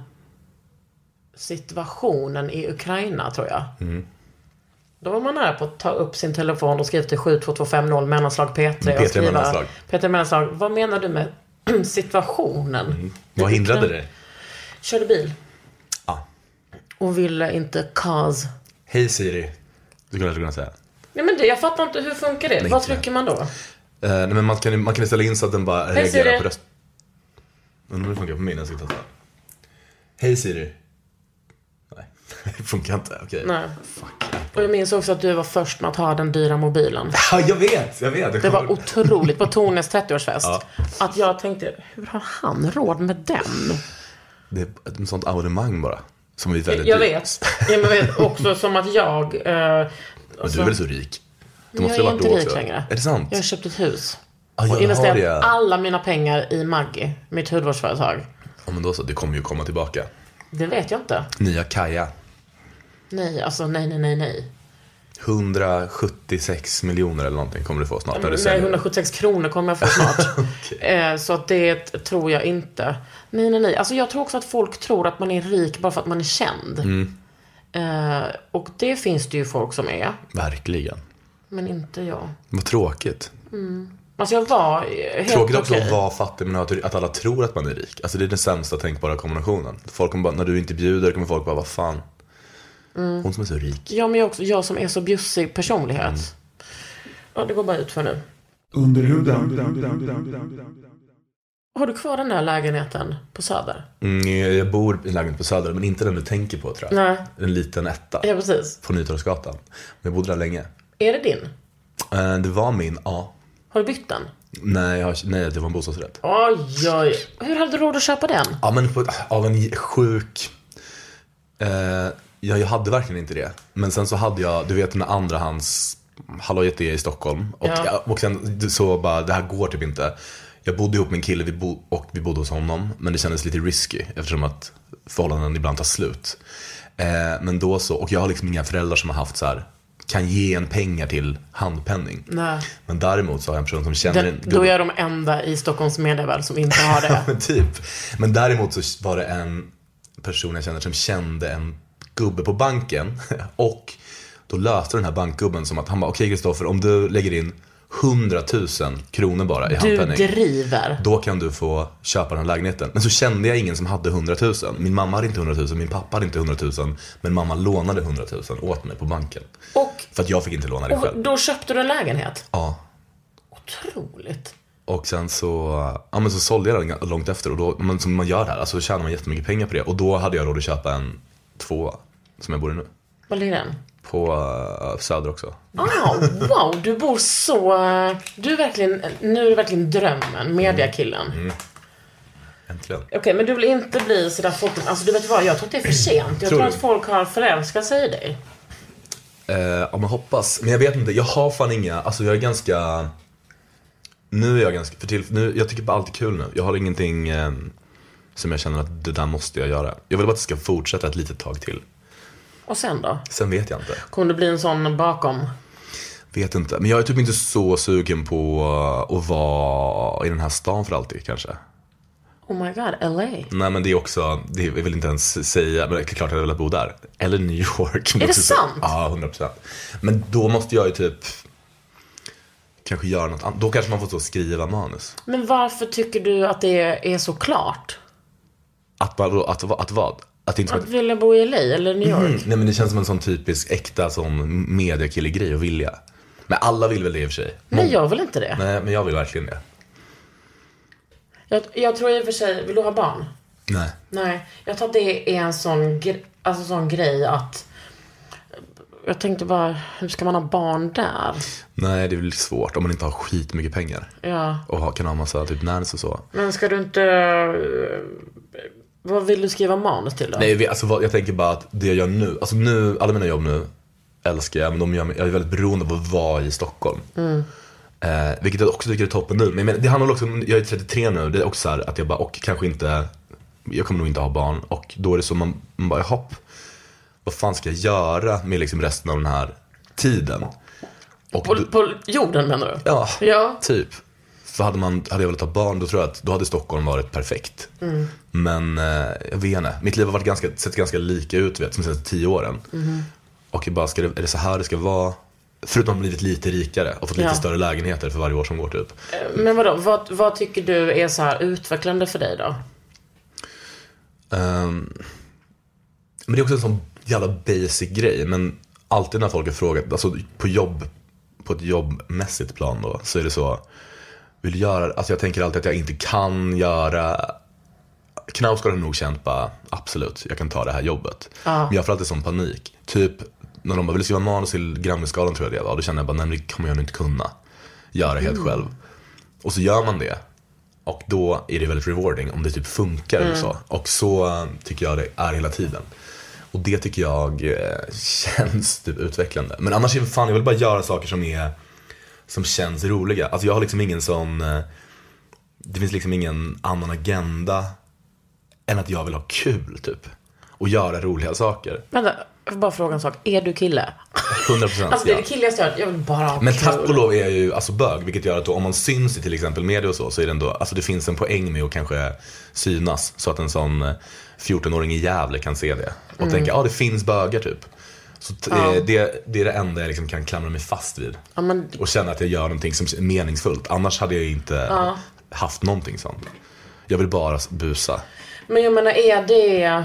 B: situationen i Ukraina, tror jag.
E: Mm.
B: Då var man nära på att ta upp sin telefon och skriva till sju två två fem noll mellanslag P tre.
E: P tre mellanslag.
B: P tre mellanslag. Vad menar du med situationen?
E: Mm. Vad hindrade dig?
B: Körde bil.
E: Ja.
B: Och ville inte cause.
E: Hej Siri. Du skulle kunna säga.
B: Nej men det, jag fattar inte, hur funkar det?
E: Nej,
B: Vad
E: inte.
B: trycker man då?
E: Uh, nej, men man kan, man kan ställa in så att den bara
B: Hej,
E: reagerar
B: Siri.
E: på röst. Undrar om det funkar på min. Jag ska testa. Hej Siri. Nej, det funkar inte. Okej.
B: Nej. Och jag minns också att du var först med att ha den dyra mobilen.
E: Ja, jag vet, jag vet.
B: Det var otroligt på Tones trettioårsfest.
E: Ja.
B: Att jag tänkte, hur har han råd med den?
E: Det är ett sånt abonnemang bara. Som är väldigt
B: Jag
E: dyrt.
B: vet. Jag vet också som att jag... Eh,
E: Men
B: alltså,
E: du är väl så rik? Du
B: jag
E: måste
B: är
E: ha varit
B: inte
E: då
B: rik
E: också.
B: längre.
E: Är det sant?
B: Jag har köpt ett hus.
E: Ah, ja,
B: och
E: du har
B: investerat
E: det.
B: alla mina pengar i Maggi, mitt hudvårdsföretag.
E: Ja, men då så. Det kommer ju komma tillbaka.
B: Det vet jag inte.
E: Nya Kaja.
B: Nej, alltså nej, nej, nej, nej.
E: hundrasjuttiosex miljoner eller någonting kommer du få snart. När du
B: Nej,
E: säljer.
B: hundrasjuttiosex kronor kommer jag få snart.
E: Okay.
B: eh, så att det tror jag inte. Nej, nej, nej. Alltså jag tror också att folk tror att man är rik bara för att man är känd.
E: Mm.
B: Eh, och det finns det ju folk som är.
E: Verkligen.
B: Men inte jag.
E: Vad tråkigt.
B: Mm. Alltså jag var helt
E: Tråkigt också
B: okej.
E: att vara fattig, men att, att alla tror att man är rik. Alltså det är den sämsta tänkbara kombinationen. Folk kommer bara, när du inte bjuder kommer folk bara, vad fan.
B: Mm.
E: Hon som är så rik.
B: Ja, men jag, också, jag som är så bjussig personlighet. Mm. Ja, det går bara ut för nu.
I: Under huden.
B: Har du kvar den där lägenheten på Söder?
E: Mm, jag bor i lägenhet på Söder, men inte den du tänker på, tror jag.
B: Nej.
E: En liten etta.
B: Ja, precis.
E: På Nytorgsgatan. Men jag bodde där länge.
B: Är det din?
E: Eh, Det var min, ja.
B: Har du bytt den?
E: Nej, jag har, nej, det var en bostadsrätt.
B: Oj, oj. Hur hade du råd att köpa den?
E: Ja, men på, av en sjuk... Eh, ja, jag hade verkligen inte det. Men sen så hade jag, du vet, en andrahands hallojet i Stockholm. Och,
B: Ja.
E: och sen så bara, det här går typ inte. Jag bodde ihop med en kille vi bo, och vi bodde hos honom. Men det kändes lite risky eftersom att förhållanden ibland tar slut. Eh, men då så, och jag har liksom inga föräldrar som har haft så här, kan ge en pengar till handpenning.
B: Nej.
E: Men däremot så har jag en person som känner
B: Den,
E: en
B: då är jag de enda i Stockholms medievärld som inte har det.
E: men typ. Men däremot så var det en person jag känner som kände en gubbe på banken. Och då löste den här bankgubben som att han bara, okej okay, Kristoffer, om du lägger in hundratusen kronor bara i
B: Du
E: handpenning,
B: driver.
E: då kan du få köpa den här lägenheten. Men så kände jag ingen som hade hundratusen. Min mamma hade inte hundratusen, min pappa hade inte hundratusen. Men mamma lånade hundratusen åt mig på banken.
B: Och,
E: för att jag fick inte låna det själv.
B: och då köpte du en lägenhet?
E: Ja.
B: Otroligt.
E: Och sen så, ja, men så sålde jag den långt efter. Och då, men som man gör här, alltså tjänar man jättemycket pengar på det. Och då hade jag råd att köpa en tvåa som jag bor i nu.
B: Var ligger den?
E: På uh, Söder också.
B: Ah, wow, du bor så... Du är verkligen... Nu är det verkligen drömmen, mediakillen.
E: Mm. Mm. Äntligen.
B: Okej, okay, men du vill inte bli sådär folk... Alltså du vet vad, jag tror att det är för sent. Jag tror,
E: tror
B: att folk har förälskat sig i dig.
E: Uh, ja, men hoppas. Men jag vet inte, jag har fan inga... Alltså jag är ganska... Nu är jag ganska... För till, nu, jag tycker bara allt är kul nu. Jag har ingenting eh, som jag känner att det där måste jag göra. Jag vill bara att det ska fortsätta ett litet tag till.
B: Och sen då?
E: Sen vet jag inte.
B: Kommer det bli en sån bakom?
E: Vet inte. Men jag är typ inte så sugen på att vara i den här stan för alltid kanske.
B: Oh my god, L A.
E: Nej, men det är också, det är väl inte ens säga, men det är klart att jag vill bo där. Eller New York.
B: Är det sant?
E: Ja, hundra procent. Men då måste jag ju typ kanske göra något annat. Då kanske man får så skriva manus.
B: Men varför tycker du att det är så klart?
E: Att, att, att, att, att vad? Att, inte
B: att ett... vilja bo i L A eller New York? Mm,
E: nej, men det känns som en sån typisk äkta sån mediakillegrej att vilja. Men alla vill väl det i och för sig.
B: Nej, Mång... jag vill inte det.
E: Nej, men jag vill verkligen det.
B: Jag, jag tror i och för sig, vill du ha barn?
E: Nej.
B: Nej, jag tror att det är en sån, gre- alltså sån grej att jag tänkte bara, hur ska man ha barn där?
E: Nej, det är väl svårt om man inte har skit mycket pengar.
B: Ja.
E: Och ha, kan ha massa typ närmast och så.
B: Men ska du inte, vad vill du skriva manus till då?
E: Nej, alltså jag tänker bara att det jag gör nu, alltså nu, alla mina jobb nu älskar jag, men de gör mig, jag är väldigt beroende av att vara i Stockholm. Mm. Eh, vilket jag också tycker är toppen nu. Men, men det handlar också om, jag är trettiotre nu. Det är också så här att jag bara, och kanske inte, jag kommer nog inte ha barn. Och då är det så man, man bara, hopp, vad fan ska jag göra med liksom resten av den här tiden? Och
B: på,
E: då,
B: på jorden menar du?
E: Ja,
B: ja.
E: typ. För hade, man, hade jag velat ha barn, då tror jag att då hade Stockholm varit perfekt. Mm. Men eh, jag vet inte, mitt liv har varit ganska, sett ganska lika ut, vet, som de senaste tio åren. Mm. Och jag bara, ska det, är det så här det ska vara? Förutom att man blivit lite rikare och fått lite ja. större lägenheter för varje år som går typ.
B: Men vadå, vad, vad tycker du är så här utvecklande för dig då?
E: Um, men det är också en sån jävla basic grej. Men alltid när folk har frågat, alltså på jobb, på ett jobbmässigt plan då, så är det så, vill göra, alltså jag tänker alltid att jag inte kan göra. Knaus har nog känt bara, absolut, jag kan ta det här jobbet. Ja. Men jag får alltid sån panik. Typ när de bara ville skriva manus till Grammyskalan, tror jag det var. Då kände jag bara, nej, det kommer jag nog inte kunna göra helt mm. själv. Och så gör man det. Och då är det väldigt rewarding om det typ funkar mm. eller så. Och så tycker jag det är hela tiden. Och det tycker jag eh, känns typ utvecklande. Men annars är det fan, jag vill bara göra saker som är, som känns roliga. Alltså jag har liksom ingen sån, eh, det finns liksom ingen annan agenda än att jag vill ha kul typ. Och göra roliga saker.
B: Vänta, jag får bara fråga en sak. Är du kille?
E: hundra procent.
B: Alltså det är det killigaste jag, jag vill bara ha
E: Men
B: kul.
E: tack och lov är jag ju alltså bög. Vilket gör att då, om man syns i till exempel media och så, så är det ändå, alltså det finns en poäng med att kanske synas. Så att en sån fjorton-åring i Gävle kan se det. Och mm. tänka, ja ah, det finns bögar typ. Så t- ja. det, det är det enda jag liksom kan klamra mig fast vid. Ja, men... Och känna att jag gör någonting som är meningsfullt. Annars hade jag inte ja. haft någonting sånt. Jag vill bara busa. Men
B: jag menar, är det...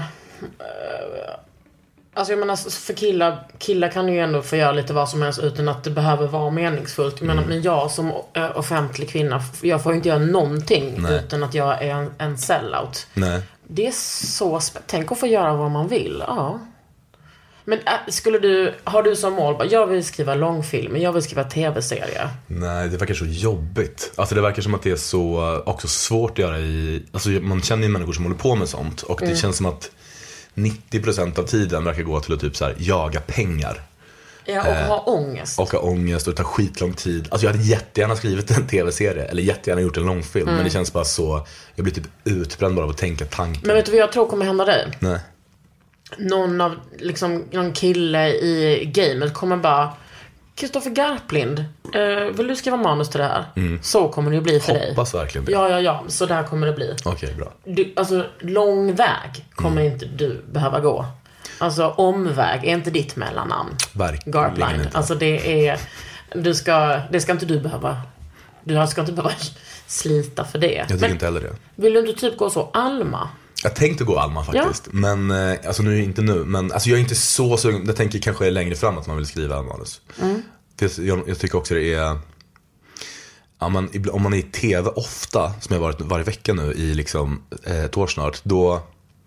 B: Alltså jag menar, för killar, killar kan ju ändå få göra lite vad som helst utan att det behöver vara meningsfullt. Jag menar, mm. men jag som offentlig kvinna, jag får inte göra någonting Nej. utan att jag är en, en sellout.
E: Nej.
B: Det är så sp- tänk att få göra vad man vill. Ja. Men äh, skulle du, har du som mål bara, jag vill skriva långfilm, jag vill skriva tv-serier?
E: Nej, det verkar så jobbigt. Alltså det verkar som att det är så också svårt att göra i, alltså man känner ju människor som håller på med sånt. Och det mm. känns som att nittio procent av tiden verkar gå till att typ så här, jaga pengar.
B: Ja, och eh, ha ångest.
E: Och ha ångest och ta skitlång tid. Alltså jag hade jättegärna skrivit en tv-serie eller jättegärna gjort en långfilm. Mm. Men det känns bara så, jag blir typ utbränd bara av att tänka tanken.
B: Men vet du vad jag tror kommer hända dig?
E: Nej.
B: Någon av, liksom, någon kille i gamet kommer bara, Kristoffer Garplind, eh, vill du skriva manus till det här? Mm. Så kommer det ju bli för
E: Hoppas
B: dig.
E: Hoppas verkligen det.
B: Ja, ja, ja, så där kommer det bli.
E: Okej, okay, bra.
B: Du, alltså, lång väg kommer mm. inte du behöva gå. Alltså, omväg är inte ditt mellannamn.
E: Verkligen
B: Garplind.
E: inte.
B: Alltså, det är, du ska, det ska inte du behöva, du ska inte behöva slita för det.
E: Jag tycker Men, inte heller det.
B: Vill du inte typ gå så Alma?
E: Jag tänkte gå Alma faktiskt. Ja. Men, alltså nu inte nu. Men alltså jag är inte så sugen. Jag tänker kanske längre fram att man vill skriva manus. Mm. Jag, jag tycker också det är, ja, man, om man är i tv ofta, som jag har varit varje vecka nu i liksom eh, ett år snart, då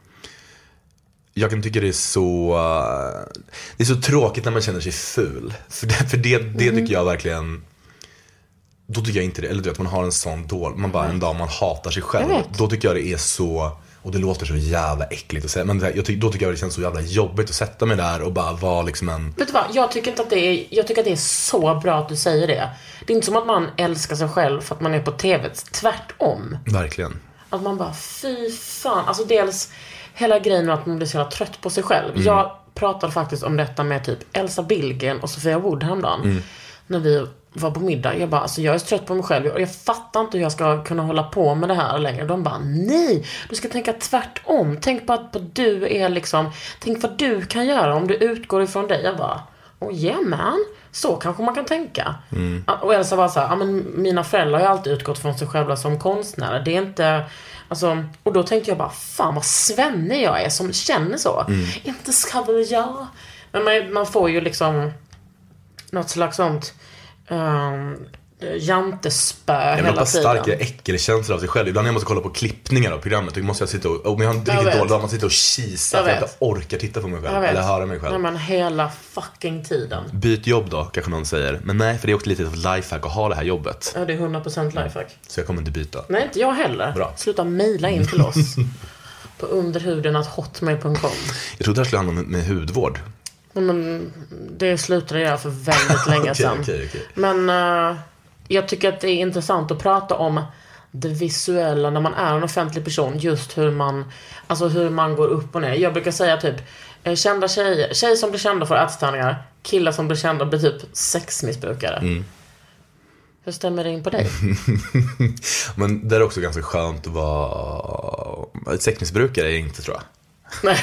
E: jag kan tycka det är så det är så tråkigt när man känner sig ful. För det, för det, det tycker jag verkligen, då tycker jag inte det. Eller du vet, man har en sån dål, man bara en dag man hatar sig själv. Då tycker jag det är så, och det låter så jävla äckligt att säga, men jag tycker, då tycker jag det känns så jävla jobbigt att sätta mig där och bara vara liksom en...
B: Vet du vad, jag tycker inte att det är, jag tycker att det är så bra att du säger det. Det är inte som att man älskar sig själv för att man är på tv, tvärtom.
E: Verkligen.
B: Att man bara, fy fan. Alltså dels hela grejen med att man blir så jävla trött på sig själv. Mm. Jag pratade faktiskt om detta med typ Elsa Billgren och Sofia Wood häromdagen. Mm. När vi var på middag. Jag bara, alltså jag är så trött på mig själv. Och jag fattar inte hur jag ska kunna hålla på med det här längre. De bara, nej, du ska tänka tvärtom. Tänk på att på du är liksom, tänk vad du kan göra om du utgår ifrån dig. Jag bara, oh yeah man, så kanske man kan tänka. Mm. Och Elsa var så här, ja men mina föräldrar har ju alltid utgått från sig själva som konstnärer. Det är inte, alltså, och då tänkte jag bara, fan vad svennig jag är som känner så. Mm. Inte ska väl jag. Men man, man får ju liksom något slags sånt um, jantespö ja, hela tiden.
E: Starka äckelkänslor av sig själv. Ibland när jag måste kolla på klippningar av programmet, då måste jag sitta och, om jag har en riktigt dålig dag, man sitter och kisa för att jag inte orkar titta på mig själv eller höra mig själv.
B: Nej, men hela fucking tiden.
E: Byt jobb då, kanske någon säger. Men nej, för det är också lite ett lifehack att ha det här jobbet.
B: Ja, det är hundra procent lifehack.
E: Så jag kommer inte byta.
B: Nej, inte jag heller.
E: Bra.
B: Sluta mejla in till oss på underhuden at hotmail punkt com.
E: Jag trodde det skulle handla om med hudvård.
B: Men det slutade jag för väldigt länge sedan.
E: okay, okay, okay.
B: Men uh, jag tycker att det är intressant att prata om det visuella när man är en offentlig person. Just hur man, alltså hur man går upp och ner. Jag brukar säga typ kända tjejer, tjejer som blir kända för ätstörningar, killar som blir kända blir typ sexmissbrukare. Mm. Hur stämmer det in på dig?
E: Men det är också ganska skönt att vara ett sexmissbrukare är inte, tror jag.
B: Nej.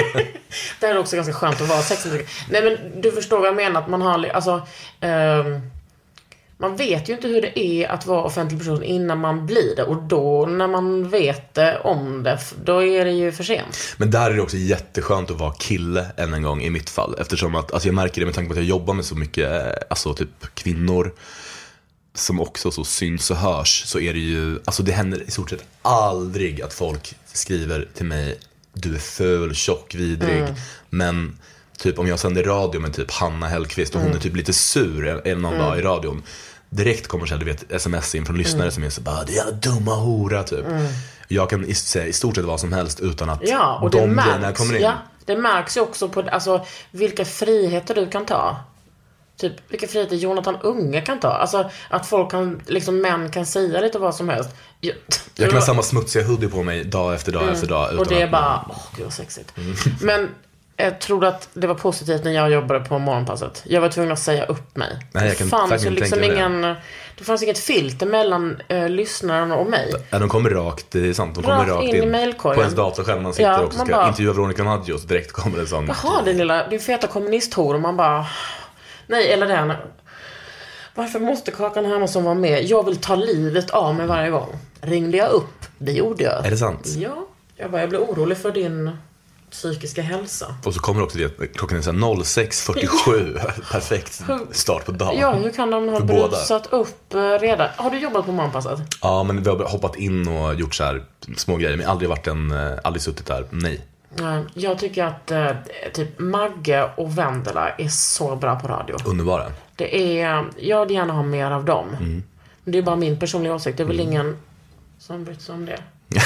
B: Det är också ganska skönt att vara sexmissbrukare. Nej, men du förstår vad jag menar, att man har alltså um, man vet ju inte hur det är att vara offentlig person innan man blir det. Och då när man vet det om det, då är det ju för sent.
E: Men där är det också jätteskönt att vara kille än en gång i mitt fall. Eftersom att, alltså jag märker det med tanke på att jag jobbar med så mycket, alltså typ kvinnor som också så syns och hörs. Så är det ju, alltså det händer i stort sett aldrig att folk skriver till mig, du är ful, tjock, vidrig. Mm. Men typ om jag sänder radio med typ Hanna Hellqvist och mm. hon är typ lite sur en någon mm. dag i radion, direkt kommer så här, du vet, sms in från lyssnare mm. som är så bara, det är dumma hora typ. Mm. Jag kan säga i stort sett vad som helst utan att
B: ja, och
E: de
B: det
E: grejerna kommer in.
B: Ja, det märks ju också på alltså, vilka friheter du kan ta. Typ vilka friheter Jonathan Unge kan ta. Alltså att folk kan, liksom män kan säga lite vad som helst. Jag,
E: jag kan ha samma smutsiga hoodie på mig dag efter dag mm. efter dag. Utan
B: och det är
E: att
B: bara, åh gud vad sexigt. Mm. Men jag tror att det var positivt när jag jobbade på morgonpasset. Jag var tvungen att säga upp mig.
E: Nej, jag kan
B: det fanns ju liksom ingen,
E: det.
B: det fanns inget filter mellan uh, lyssnaren och mig.
E: Ja, de kommer rakt, det är sant. De kommer rakt, rakt in, in i mailkorgen. På ens dator själv. Man sitter ja, också och ska bara, intervjua Veronica Maggio, så direkt kommer det sån.
B: Jaha, din lilla, din feta kommunisthor. Och man bara, nej, eller den. Varför måste Kakan Hermansson vara med? Jag vill ta livet av mig varje gång. Ringde jag upp? Det gjorde jag.
E: Är det sant?
B: Ja. Jag bara, jag blir orolig för din psykiska hälsa.
E: Och så kommer också det, klockan är så sex fyrtiosju. Perfekt start på dagen.
B: Ja, hur kan de ha brusat upp redan? Har du jobbat på morgonpasset?
E: Ja, men vi har hoppat in och gjort så här små grejer. Men aldrig varit en, aldrig suttit där. Nej.
B: Jag tycker att eh, typ Magge och Vendela är så bra på radio.
E: Underbara.
B: Det är, jag vill gärna ha mer av dem. Mm. Men det är bara min personliga åsikt. Det är väl mm. ingen som bryr sig om det.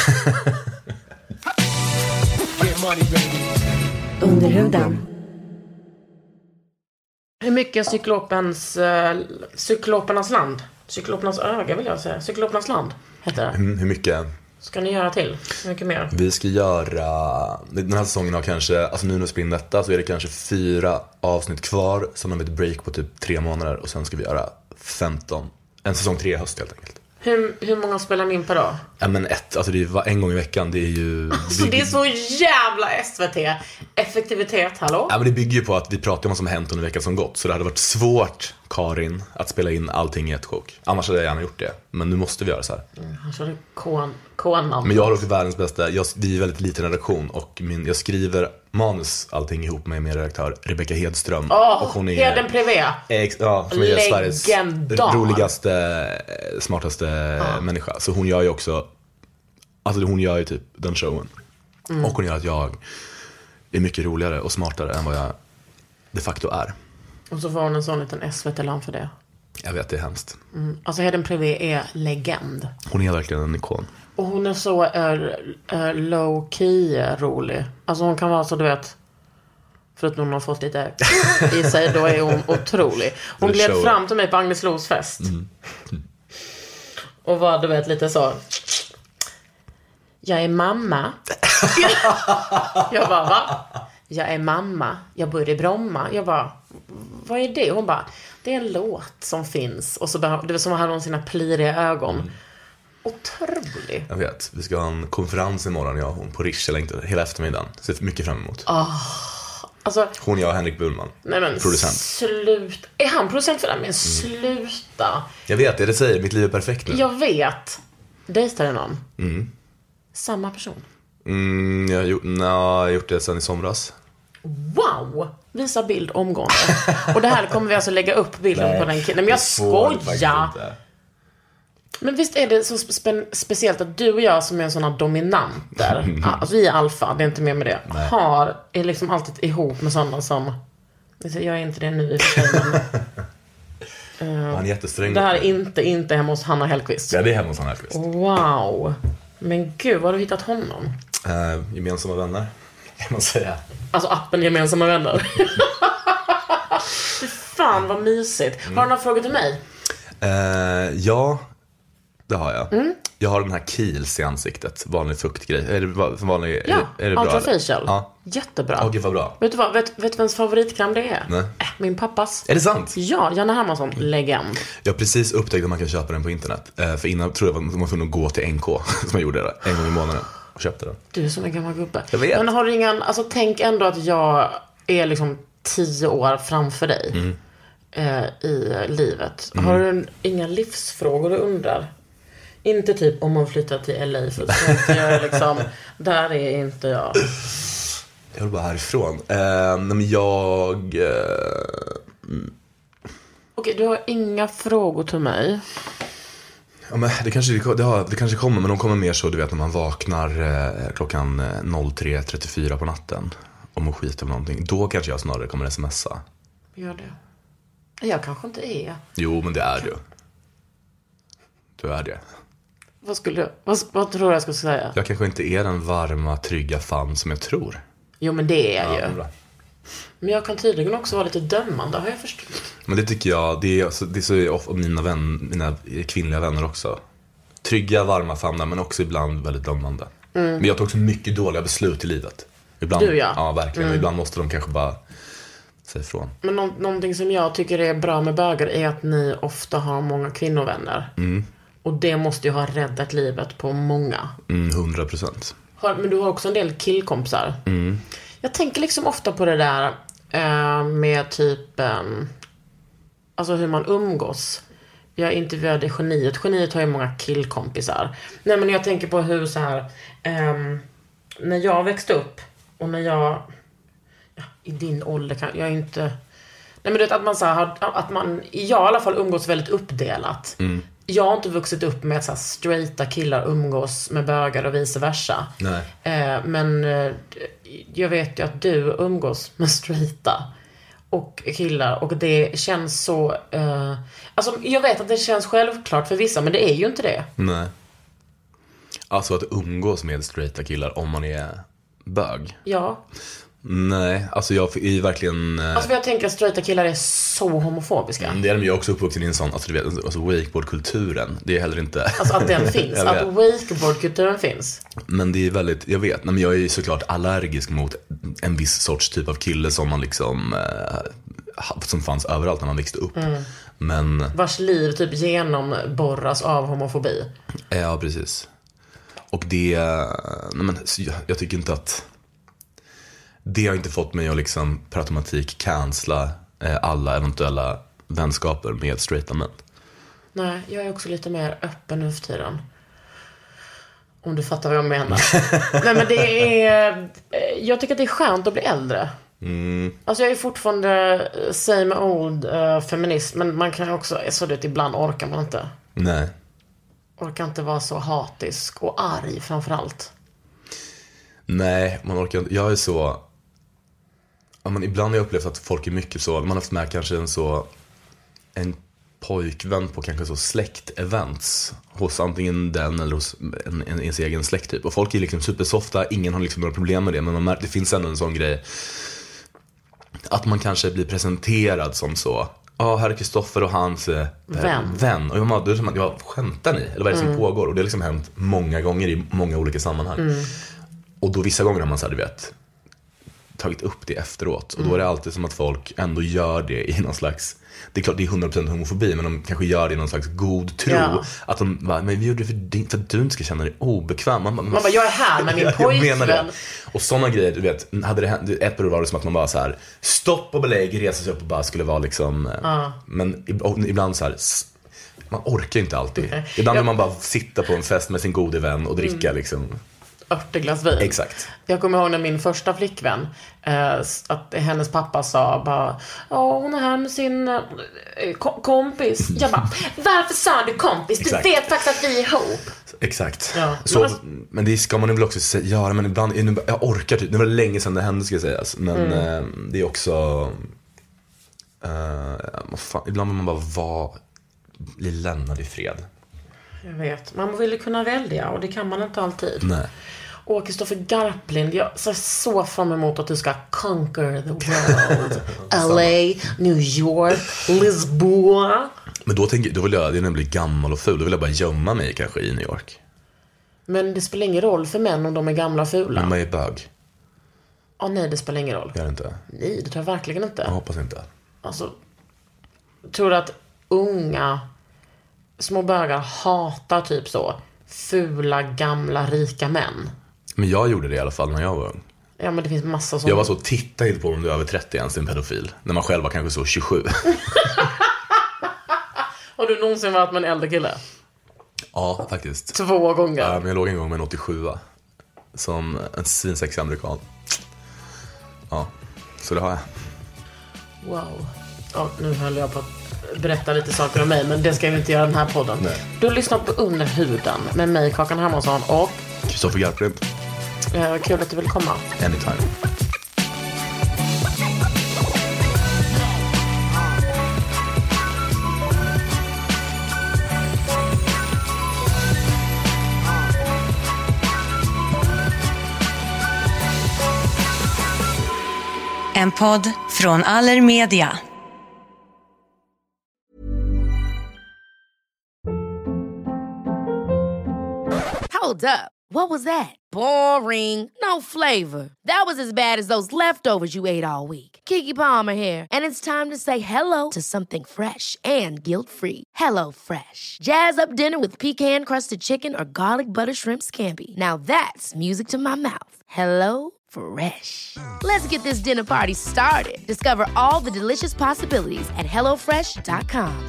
D: Underhuden.
B: Hur mycket cyklopens uh, cyklopernas land, cyklopernas öga vill jag säga, cyklopernas land heter det.
E: Mm, hur mycket
B: ska ni göra till? Hur mycket mer?
E: Vi ska göra, den här säsongen har kanske, alltså nu när vi spelar in detta så är det kanske fyra avsnitt kvar. Sen har vi ett break på typ tre månader och sen ska vi göra femton. En säsong tre höst helt enkelt.
B: Hur, hur många spelar ni in per dag?
E: Ja men ett, alltså det är en gång i veckan. Det är ju
B: alltså det, bygger... det är så jävla S V T. Effektivitet, hallå?
E: Ja men det bygger ju på att vi pratar om vad som har hänt under veckan som gått. Så det hade varit svårt, Karin, att spela in allting i ett sjok. Annars hade jag gärna gjort det. Men nu måste vi göra så här.
B: Mm, han körde konan.
E: Men jag har också världens bästa, jag, vi är väldigt liten redaktion. Och min, jag skriver manus allting ihop med min redaktör Rebecca Hedström.
B: Åh, oh, Heden Privé.
E: Ex, ja, som är Sveriges roligaste, smartaste ah. människa. Så hon gör ju också, alltså hon gör ju typ den showen. Mm. Och hon gör att jag är mycket roligare och smartare än vad jag de facto är.
B: Och så får hon en sån liten S V T-land för det.
E: Jag vet, det är hemskt.
B: Mm. Alltså Heden Privé är legend.
E: Hon är verkligen en ikon.
B: Och hon är så är, är low-key rolig. Alltså hon kan vara så, du vet, förutom hon har fått lite i sig, då är hon otrolig. Hon gled show. fram till mig på Agnes Los fest. Mm. Mm. Och var, du vet, lite så, jag är mamma. Jag bara, va? Jag är mamma. Jag bor i Bromma. Jag bara, vad är det? Hon bara, det är en låt som finns. Och så det var som att han hade sina pliriga ögon. Mm. Otrolig.
E: Jag vet, vi ska ha en konferens imorgon, jag och hon på Riche längtar hela eftermiddagen. Ser mycket fram emot.
B: Oh, alltså,
E: hon, jag och Henrik Bullman.
B: Nej men,
E: producent.
B: Slut. Är han producent för det? Men mm. sluta.
E: Jag vet, det det säger, mitt liv är perfekt nu.
B: Jag vet. Dejtar du någon?
E: Mm.
B: Samma person?
E: Mm, jag har gjort, nej, jag har gjort det sen i somras.
B: Wow! Visa bild omgående. Och det här kommer vi alltså lägga upp bilden nej, på den killen. Men jag skojar. Men visst är det så spe- speciellt att du och jag som är sådana dominanter, alltså vi är alfa, det är inte mer med det, nej. Har, är liksom alltid ihop med sådana som, jag är inte det nu i och för sig, men uh,
E: han är jättesträng.
B: det här är inte, inte hemma hos Hanna Hellquist.
E: Ja, det är hemma hos Hanna Hellquist.
B: Wow. Men gud, var har du hittat honom?
E: Uh, gemensamma vänner, kan man säga.
B: Alltså appen Gemensamma vänner. Fy fan vad mysigt.
E: Mm.
B: Har du några frågor till mig?
E: Uh, ja, det har jag.
B: Mm.
E: Jag har den här Kiehl's i ansiktet. Vanlig fuktgrej. Är det vanlig?
B: Ja,
E: är det, är det
B: Ultra
E: bra,
B: Facial.
E: Ja.
B: Jättebra.
E: Okej, vad bra.
B: Vet du vad, vet, vet du vems favoritkräm det är?
E: Nej.
B: Äh, min pappas.
E: Är det sant?
B: Ja, Janne Hermansson, legend.
E: Jag har precis upptäckt att man kan köpa den på internet. För innan tror jag att man får nog gå till N K som jag gjorde det en gång i månaden och köpte den.
B: Du är som en gammal gubbe.
E: Jag vet.
B: Men har du ingen, alltså tänk ändå att jag är liksom tio år framför dig
E: mm.
B: eh, i livet.
E: Mm.
B: Har du inga livsfrågor du undrar? Inte typ om man flyttar till L A, för så jag är liksom, där är inte jag.
E: Jag vill bara härifrån. Uh, men jag... Uh, mm.
B: Okej, du har inga frågor till mig.
E: Ja, men det kanske, det, har, det kanske kommer, men de kommer mer så, du vet, när man vaknar eh, klockan tre trettiofyra på natten och mår skit eller någonting. Då kanske jag snarare kommer smsa.
B: Gör det. Jag kanske inte är.
E: Jo, men det är du. Du är det.
B: Vad skulle jag, vad, vad tror jag skulle säga?
E: Jag kanske inte är den varma, trygga fan som jag tror.
B: Jo, men det är jag
E: ja,
B: ju. Men jag kan tydligen också vara lite dömande, har jag förstått.
E: Men det tycker jag, det är, det är så ofta mina, vän, mina kvinnliga vänner också. Trygga, varma famnar, men också ibland väldigt dömande. Mm. Men jag tar också mycket dåliga beslut i livet. Ibland,
B: du ja.
E: Ja, verkligen. Mm. Ibland måste de kanske bara säga ifrån.
B: Men nå- någonting som jag tycker är bra med bögar är att ni ofta har många kvinnovänner.
E: Mm. Och
B: det måste ju ha räddat livet på många.
E: Mm, hundra procent.
B: Men du har också en del killkompisar.
E: Mm.
B: Jag tänker liksom ofta på det där eh, med typ eh, alltså hur man umgås. Jag intervjuade Geniet. Geniet har ju många killkompisar. Nej, men jag tänker på hur så här eh, när jag växte upp och när jag ja, i din ålder kan jag inte. Nej, men du vet att man så här, att man jag i alla fall umgås väldigt uppdelat.
E: Mm.
B: Jag har inte vuxit upp med att så här straighta killar umgås med bögar och vice versa.
E: Nej.
B: Eh, men eh, jag vet ju att du umgås med straighta och killar. Och det känns så... Eh, alltså jag vet att det känns självklart för vissa, men det är ju inte det.
E: Nej. Alltså att umgås med straighta killar om man är bög.
B: Ja.
E: Nej, alltså jag är verkligen...
B: Alltså jag tänker att straighta killar är så homofobiska.
E: Det är de ju också uppvuxen i en sån, alltså du vet, alltså wakeboardkulturen. Det är heller inte...
B: Alltså att den finns, att wakeboardkulturen finns.
E: Men det är väldigt, jag vet, nej, men jag är ju såklart allergisk mot en viss sorts typ av kille som man liksom, eh, som fanns överallt när man växte upp.
B: Mm.
E: Men...
B: Vars liv typ genomborras av homofobi.
E: Ja, precis. Och det, nej men jag, jag tycker inte att... Det har inte fått mig att liksom per automatik cancella eh, alla eventuella vänskaper med straighta män.
B: Nej, jag är också lite mer öppen nu för tiden. Om du fattar vad jag menar. Nej, men det är... Jag tycker att det är skönt att bli äldre.
E: Mm.
B: Alltså jag är fortfarande same old uh, feminist. Men man kan också... Så det ibland orkar man inte.
E: Nej.
B: Orkar inte vara så hatisk och arg framförallt.
E: Nej, man orkar inte. Jag är så... Ja, men ibland har jag upplevt att folk är mycket så. Man har haft med kanske en så... En pojkvän på kanske så släktevents hos antingen den eller hos en, en, ens egen släkt typ. Och folk är liksom supersofta, ingen har liksom några problem med det. Men man märker, det finns ändå en sån grej att man kanske blir presenterad som så... Ja, ah, här är Kristoffer och hans eh,
B: vän.
E: vän. Och jag bara, då är det som att, ja, skämtar ni? Eller vad är det som
B: Mm.
E: pågår? Och det har liksom hänt många gånger i många olika sammanhang.
B: Mm.
E: Och då vissa gånger har man så här, du vet, tagit upp det efteråt. Och då är det alltid som att folk ändå gör det i någon slags, det är klart det är hundra procent homofobi, men de kanske gör det i någon slags god tro. Ja. Att de bara, men vi gjorde det för, din, för att du inte ska känna dig obekväm. Man bara,
B: man bara, jag är här med min pojkvän.
E: Och sådana grejer, du vet, hade det hänt, ett period var det som att man bara så här, stopp och belägg, resa sig upp och bara skulle vara liksom, uh. men ibland så här, man orkar inte alltid. Okay. Ibland vill man bara sitta på en fest med sin gode vän och dricka mm. liksom
B: örteglas vin.
E: Exakt.
B: Jag kommer ihåg när min första flickvän eh, att hennes pappa sa bara, ja hon är här med sin eh, ko- kompis. Jag bara, varför sa du kompis? Du Exakt. Vet faktiskt att vi är ihop.
E: Exakt. Ja. Så, men det ska man väl också göra, men ibland, jag orkar typ, det var länge sedan det hände ska sägas, men mm. eh, det är också eh, fan, ibland vill man bara vara bli lämnad i fred.
B: Jag vet, man vill ju kunna välja och det kan man inte alltid.
E: Nej.
B: Och Kristoffer Garplind, jag ser så fram emot att du ska conquer the world. L A, New York, Lisboa.
E: Men då, tänker, då vill jag, det är när jag blir gammal och ful, då vill jag bara gömma mig kanske i New York.
B: Men det spelar ingen roll för män om de är gamla och fula.
E: Men man är bög.
B: Ja, nej, det spelar ingen roll.
E: Gör det inte?
B: Nej, det tror jag verkligen inte.
E: Jag hoppas inte.
B: Alltså, tror du att unga små bögar hatar typ så fula, gamla, rika män?
E: Men jag gjorde det i alla fall när jag var ung.
B: Ja, men det finns massa sådana.
E: Jag var så, titta inte på om du är över trettio ens, en pedofil. När man själv var kanske så tjugosju.
B: Har du någonsin varit med en äldre kille?
E: Ja, faktiskt.
B: Två gånger?
E: Ja, men jag låg en gång med en åttiosju som en svinsexig amerikan. Ja, så det har jag.
B: Wow. Ja, nu höll jag på att berätta lite saker om mig, men det ska vi inte göra den här podden.
E: Nej.
B: Du lyssnar på Under huden med mig, Kakan Hermansson och
E: Kristoffer Garplind.
B: Eh, kul att du vill komma.
E: Anytime.
D: En podd från Allermedia.
J: Hold up. What was that? Boring. No flavor. That was as bad as those leftovers you ate all week. Keke Palmer here, and it's time to say hello to something fresh and guilt-free. Hello Fresh. Jazz up dinner with pecan-crusted chicken or garlic butter shrimp scampi. Now that's music to my mouth. Hello Fresh. Let's get this dinner party started. Discover all the delicious possibilities at hello fresh dot com.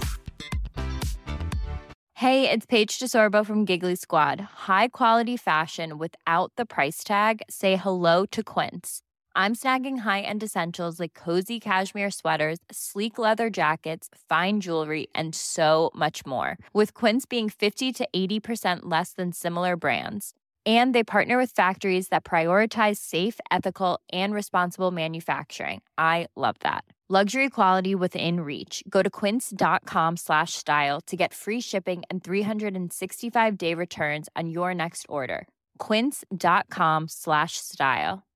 K: Hey, it's Paige DeSorbo from Giggly Squad. High quality fashion without the price tag. Say hello to Quince. I'm snagging high-end essentials like cozy cashmere sweaters, sleek leather jackets, fine jewelry, and so much more. With Quince being fifty to eighty percent less than similar brands. And they partner with factories that prioritize safe, ethical, and responsible manufacturing. I love that. Luxury quality within reach. Go to quince.com slash style to get free shipping and three sixty-five day returns on your next order. Quince.com slash style.